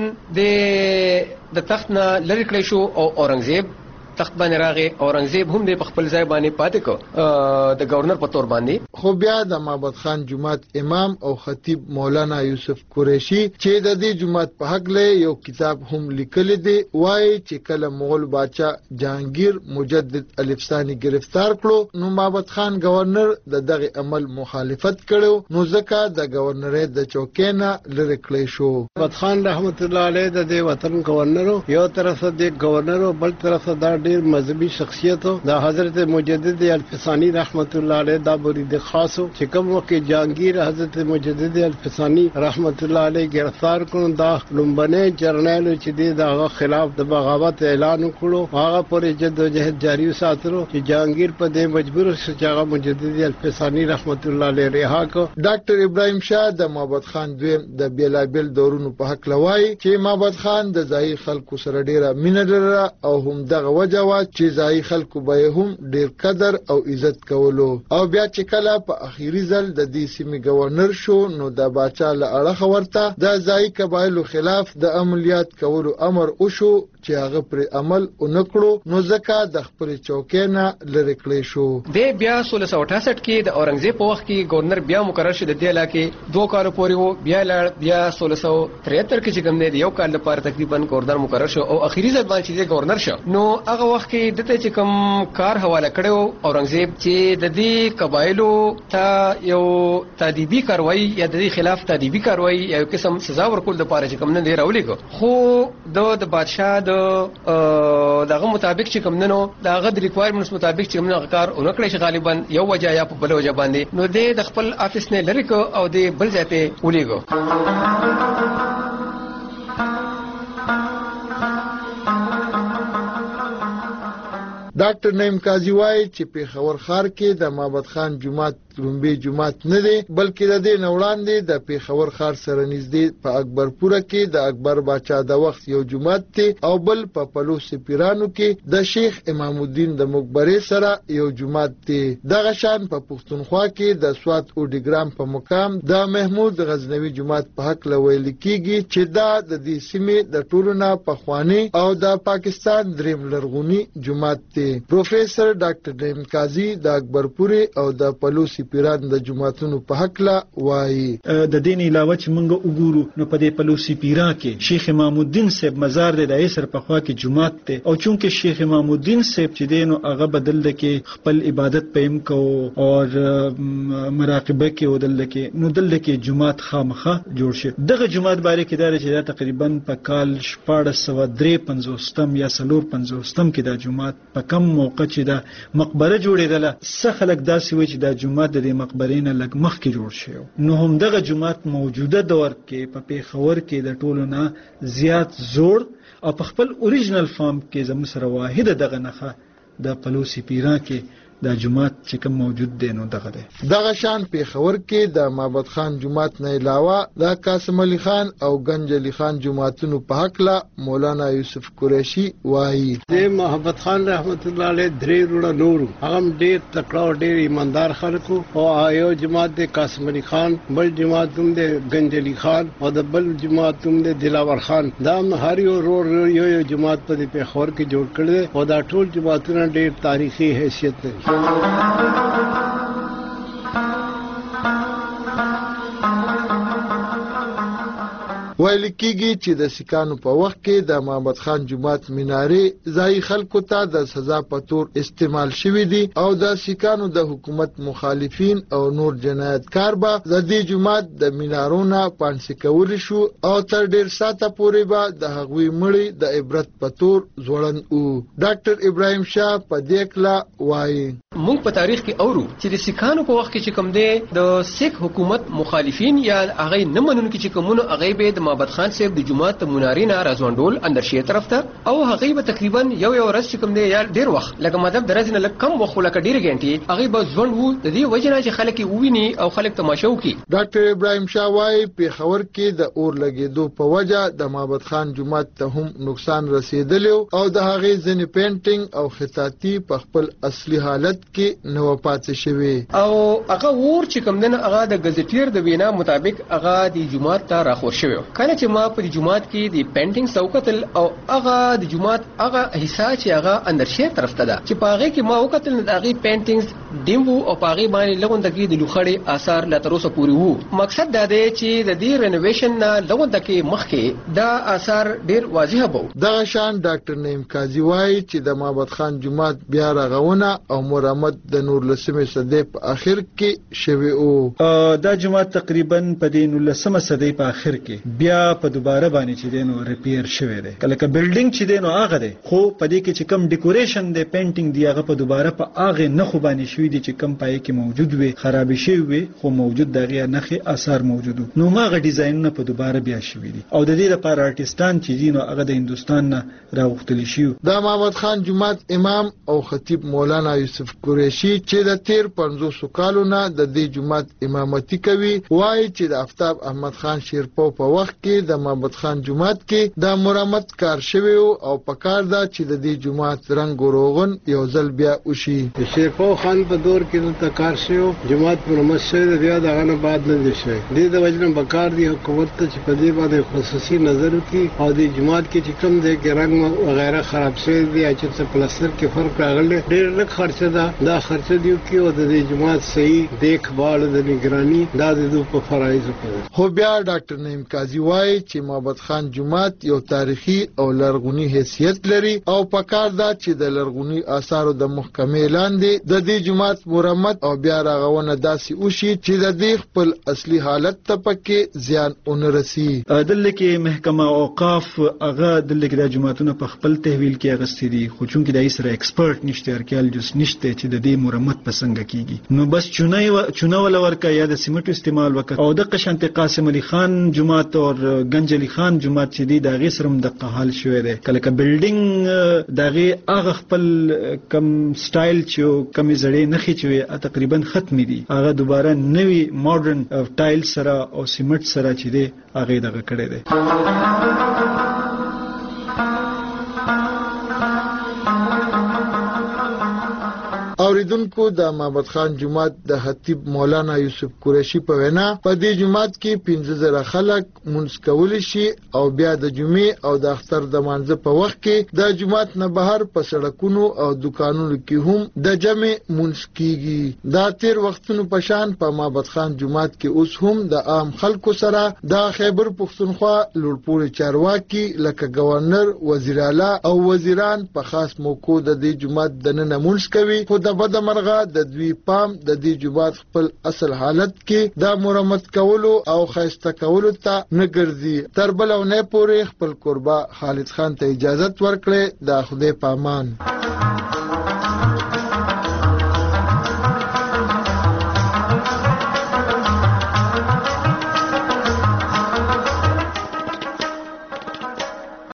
د تخت نه لری کړی شو او اورنګزیب تخت باندې راغی. اورنګزیب هم د خپل ځای باندې پاتې کو د گورنر په تور باندې. خو بیا د محمد خان جماعت امام او خطیب مولانا یوسف قریشی چې د دې جماعت په حق له یو کتاب هم لیکل دی، وایي چې کله مغول بادشاہ جهانگیر مجدد الف ثانی گرفتار کړو نو محمد خان گورنر دغه عمل مخالفت کړو، نو ځکه د گورنرۍ د چوکۍ نه لری کړی شو. محمد خان رحمت الله علیه د وطن گورنرو یو طرف د گورنرو بل طرف د ډیر مذهبي شخصیت د حضرت مجدد الف ثانی رحمت الله علیه دا مرید خاصو چې کوم وخت جهانگیر حضرت مجدد الف ثانی رحمت الله علیه گرفتار کړو، دا لومبنه جرنیل چې دغه خلاف د بغاوت اعلان وکړو، هغه پرې جدوجہد جاری وساتلو چې جهانگیر په دې مجبور شو چې هغه مجدد الف ثانی رحمت الله علیه رها کړ. ډاکټر ابراهیم شاه د محمد خان دویم د بیلابل دورونو په حق لوي چې محمد خان د ځای خلکو سره ډیره مینه لرله او هم دغه وجه وا چې ځای خلکو به هم ډیر قدر او عزت کولو. او بیا چې کله په اخیری ځل د دې سیمې گورنر شو نو د باچا له اړه ورته د ځای قبایلو خلاف د عملیات کولو امر وشو چې هغه پر عمل ونکړو، نو ځکه د خپل چوکۍ نه لری کړی شو. د بیا 1668 کې د اورنګزیب په وخت کې گورنر بیا مقرر شو د دې علاقې 2 کال پورې وو، بیا 1673 کې چې کوم نه یو کال لپاره تقریبا گورنر مقرر شو او اخیری ځل باندې چې گورنر شو نو هغه وخت کې دته چې کوم کار حواله کړو اورنګزیب چې د دې قبایلو ته یو تادیبي کاروایی یا د دې خلاف تادیبي کاروایی یو قسم سزا ورکول د پاره چې کوم نه دی راولې کو، خو د بادشاہ دغه مطابق چې کوم نو دغه د ریکوایرمنټس مطابق چې موږ کار اونکړی شي غالبا یو وجه یا په بل وجه باندې نو د خپل افیس نه لری کو او د بل ځای ته ولېګو. ډاکټر نعیم قاضي وایي چې پیښور ښار کې د معبد خان جومات لومبي جومات نه دی بلکې د دې وړاندې د پیښور ښار سره نږدې په اکبرپوره کې د اکبر باچا د وخت یو جومات دی او بل په پلو سپیرانو کې د شیخ امام الدین د مقبره سره یو جومات دی. دغه شان په پښتونخوا کې د سوات اوډیګرام په مقام د محمود غزنوي جومات په حق لویل کیږي چې دا د دې سیمې د ټولو نه پخوانی او د پاکستان دریم لرغونی جومات دی. پروفیسور ډاکټر نعیم قاضي د اکبرپوري او د پلو پیران د جماعتونو په حق لا وایي د دین علاوه چې موږ وګورو نو په دې پلوسی پیرا کې شیخ امام الدین صاحب مزار د ایسر په خوا کې جماعت ته او چونکه شیخ امام الدین صاحب چې دینو هغه بدل د کې خپل عبادت پېم کو او مراقبه کې ودل کې نو دل کې جماعت خامخه جوړ شي. دغه جماعت باره کې دا چې دا تقریبا په کال 1453 یا 450 کې دا جماعت په کم موقع چې دا مقبره جوړېدله څه خلک داسې وي چې دا جماعت د مقبرې نه لږ مخکې جوړ شو نو هم دغه جماعت موجوده دور کې په پیښور کې د ټولو نه زیات زوړ او په خپل اوریجنل فارم کې زموږ سره واحده دغه نخه د پلوسی پیرا کې د جماعت چې کوم موجود دی نو دغه دی. دغه شان پیښور کې د معبد خان جماعت نه علاوه د قاسم علي خان او گنج علي خان جماعتونو په حق لا مولانا یوسف قریشي وایي د محمد خان رحمت الله علیه درې روړه نور هغه ډېر تکړه او ډېر ایماندار خلکو او یو جماعت د قاسم علي خان بل جماعت هم د گنج علي خان او د بل جماعت هم د دلاور خان دا هر یو روړ یو جماعت په پیښور کې جوړ کړل او دا ټول جماعتونه ډېر تاریخي حیثیت لري. ویل کېږي چې د سکانو په وخت کې د معبد خان جومات منارې ځای خلکو ته د سزا په تور استعمال شوې دي او د سکانو د حکومت مخالفین او نور جنایتکار به د دې جومات د منارونو پانسي کول شو او تر ډیر ساته پورې به د هغوی مړي د عبرت په تور ځوړند وو. ډاکټر ابراهیم شاه په دې کلا وایي موږ په تاریخ کې اورو چې د سکانو په وخت کې چې کوم دی د سیک حکومت مخالفین یا هغه نه منونکي چې کومونو هغه به د معبد خان صاحب د جماعت منارینه راځوندول اندر شي طرف ته او هغه به تقریبا یو ورځ چې کوم دی یا ډیر وخت لکه مطلب درځنه لکه کم وخت لکه ډیر غنټي هغه به ځوند وو د دې وجنه چې خلک وویني او خلک تماشا وکړي. ډاکټر ابراهیم شاه وايي پیښور کې د اور لګیدو په وجه د معبد خان جومات ته هم نقصان رسیدلی او د هغه ځنې پینټینګ او خطاطي په خپل اصلي حالت کې نو پاتې شوی او هغه ور چې کوم دنه هغه د غزټیر د وینا مطابق هغه د جماعت ته راخور شوی کله چې ما په جماعت کې د پینټینګ سوکتل او هغه د جماعت هغه حصہ چې هغه اندر شي طرف ته ده چې پاغه کې ما وکتل د هغه پینټینګز دیمو او پاغه باندې لغوندګي د لوخړې آثار لا تر اوسه پوری وو. مقصد دا دی چې د دې رینوویشن نه لغوندګي مخکې دا آثار ډیر واضح وو. دغه شان ډاکټر نعیم قاضي وایي چې د معبد خان جومات بیا رغونه او مرمت د نور لسمه صدې په اخر کې شوی او دا جومات تقریبا په دې 19 صدې په اخر کې بیا په دوباره باندې چې دینو ریپیر شوی دی کله که بلډینګ چې دینو هغه دی خو په دې کې چې کم ډیکوریشن دی پینټینګ دی هغه په دوباره په هغه نه خو باندې شوی دی چې کم پای کې موجود وي خراب شوی وي خو موجود دغه نخي اثر موجود نو ماغه ډیزاینونه په دوباره بیا شوی دي او د دې لپاره آرټستان چې دینو هغه د هندستان نه راغوښتل شي. د معبد خان جومات امام او خطیب مولانا یوسف قریشي چې د تیر 500 کالو نه د دې جومات امامتي کوي وایي چې د آفتاب احمد خان شیرپو په وخت کې د معبد خان جومات کې د مرمت کار شوی او پکار دا چې د دې جومات رنگ او روغن یو ځل بیا وشي. شیرپو خان په دور کې د کار شوی جومات مرمت شوی بیا دغه نه بعد نه دي شوی د وجنه بکار دی حکومت ته چې په دې باندې خصوصي نظر وکړي او د جومات کې چې کوم دی کې رنگ وغیرہ خراب شوی دی چې څه پلستر کې فرق راغلی ډېر لږ خرچه ده دا خرچه دی کې او د دې جومات صحیح دیکھبھال د نگرانی دا د په فرایض په خو بیا ډاکټر نعیم قاضي وایي چې معبد خان جومات یو تاریخي او لرغونی حیثیت لري او پکار دا چې د لرغونی آثارو د محکمې لاندې د دې جومات جماعت مرمت او بیا راغونه داسې وشي چې د دې خپل اصلي حالت ته پکې زیان ونرسي. دلته کې محکمه اوقاف هغه دلته کې د جماعتونو په خپل تحویل کې اغستې دي، خو چونکې د سره ایکسپرت نشته، ارکیالوجست نشته چې د دې مرمت په څنګه کیږي، نو بس چونه ولا ورکا یا د سیمټو استعمال وکړ. او د قشنت قاسم علي خان جماعت او گنج علي خان جماعت چې دی د غي سرم د قحال شوې ده، کله ک بلډینګ دغه هغه خپل کم سټایل چې کم زړې نخي چې تقریبا ختم دي، هغه دوباره نوی ماډرن ټایل سره او سیمټ سره چې دی هغه دغه کړی دی. اوریدونکو د محمد خان جماعت د خطیب مولانا یوسف قریشی په وینا په دې جماعت کې 15000 خلک منځ کول شي او بیا د جمعې او د اختر د مانځه په وخت کې د جماعت نه بهر په سړکونو او دکانونو کې هم د جمع منځ کیږي. دا تیر وختونو په شان په محمد خان جماعت کې اوس هم د عام خلکو سره د خیبر پښتونخوا لوړپوړي چارواکي لکه گورنر، وزیر اعلی او وزیران په خاص موقع د دې جماعت د نن منځ کوي، خو د بد مرغه د دوی پام د دې جماعت خپل اصل حالت کې د مرمت کولو او خیسته کولو ته نه ګرځي. تر بل او نه پورې خپل قربا خالد خان ته اجازه ورکړي. د خدای پامان.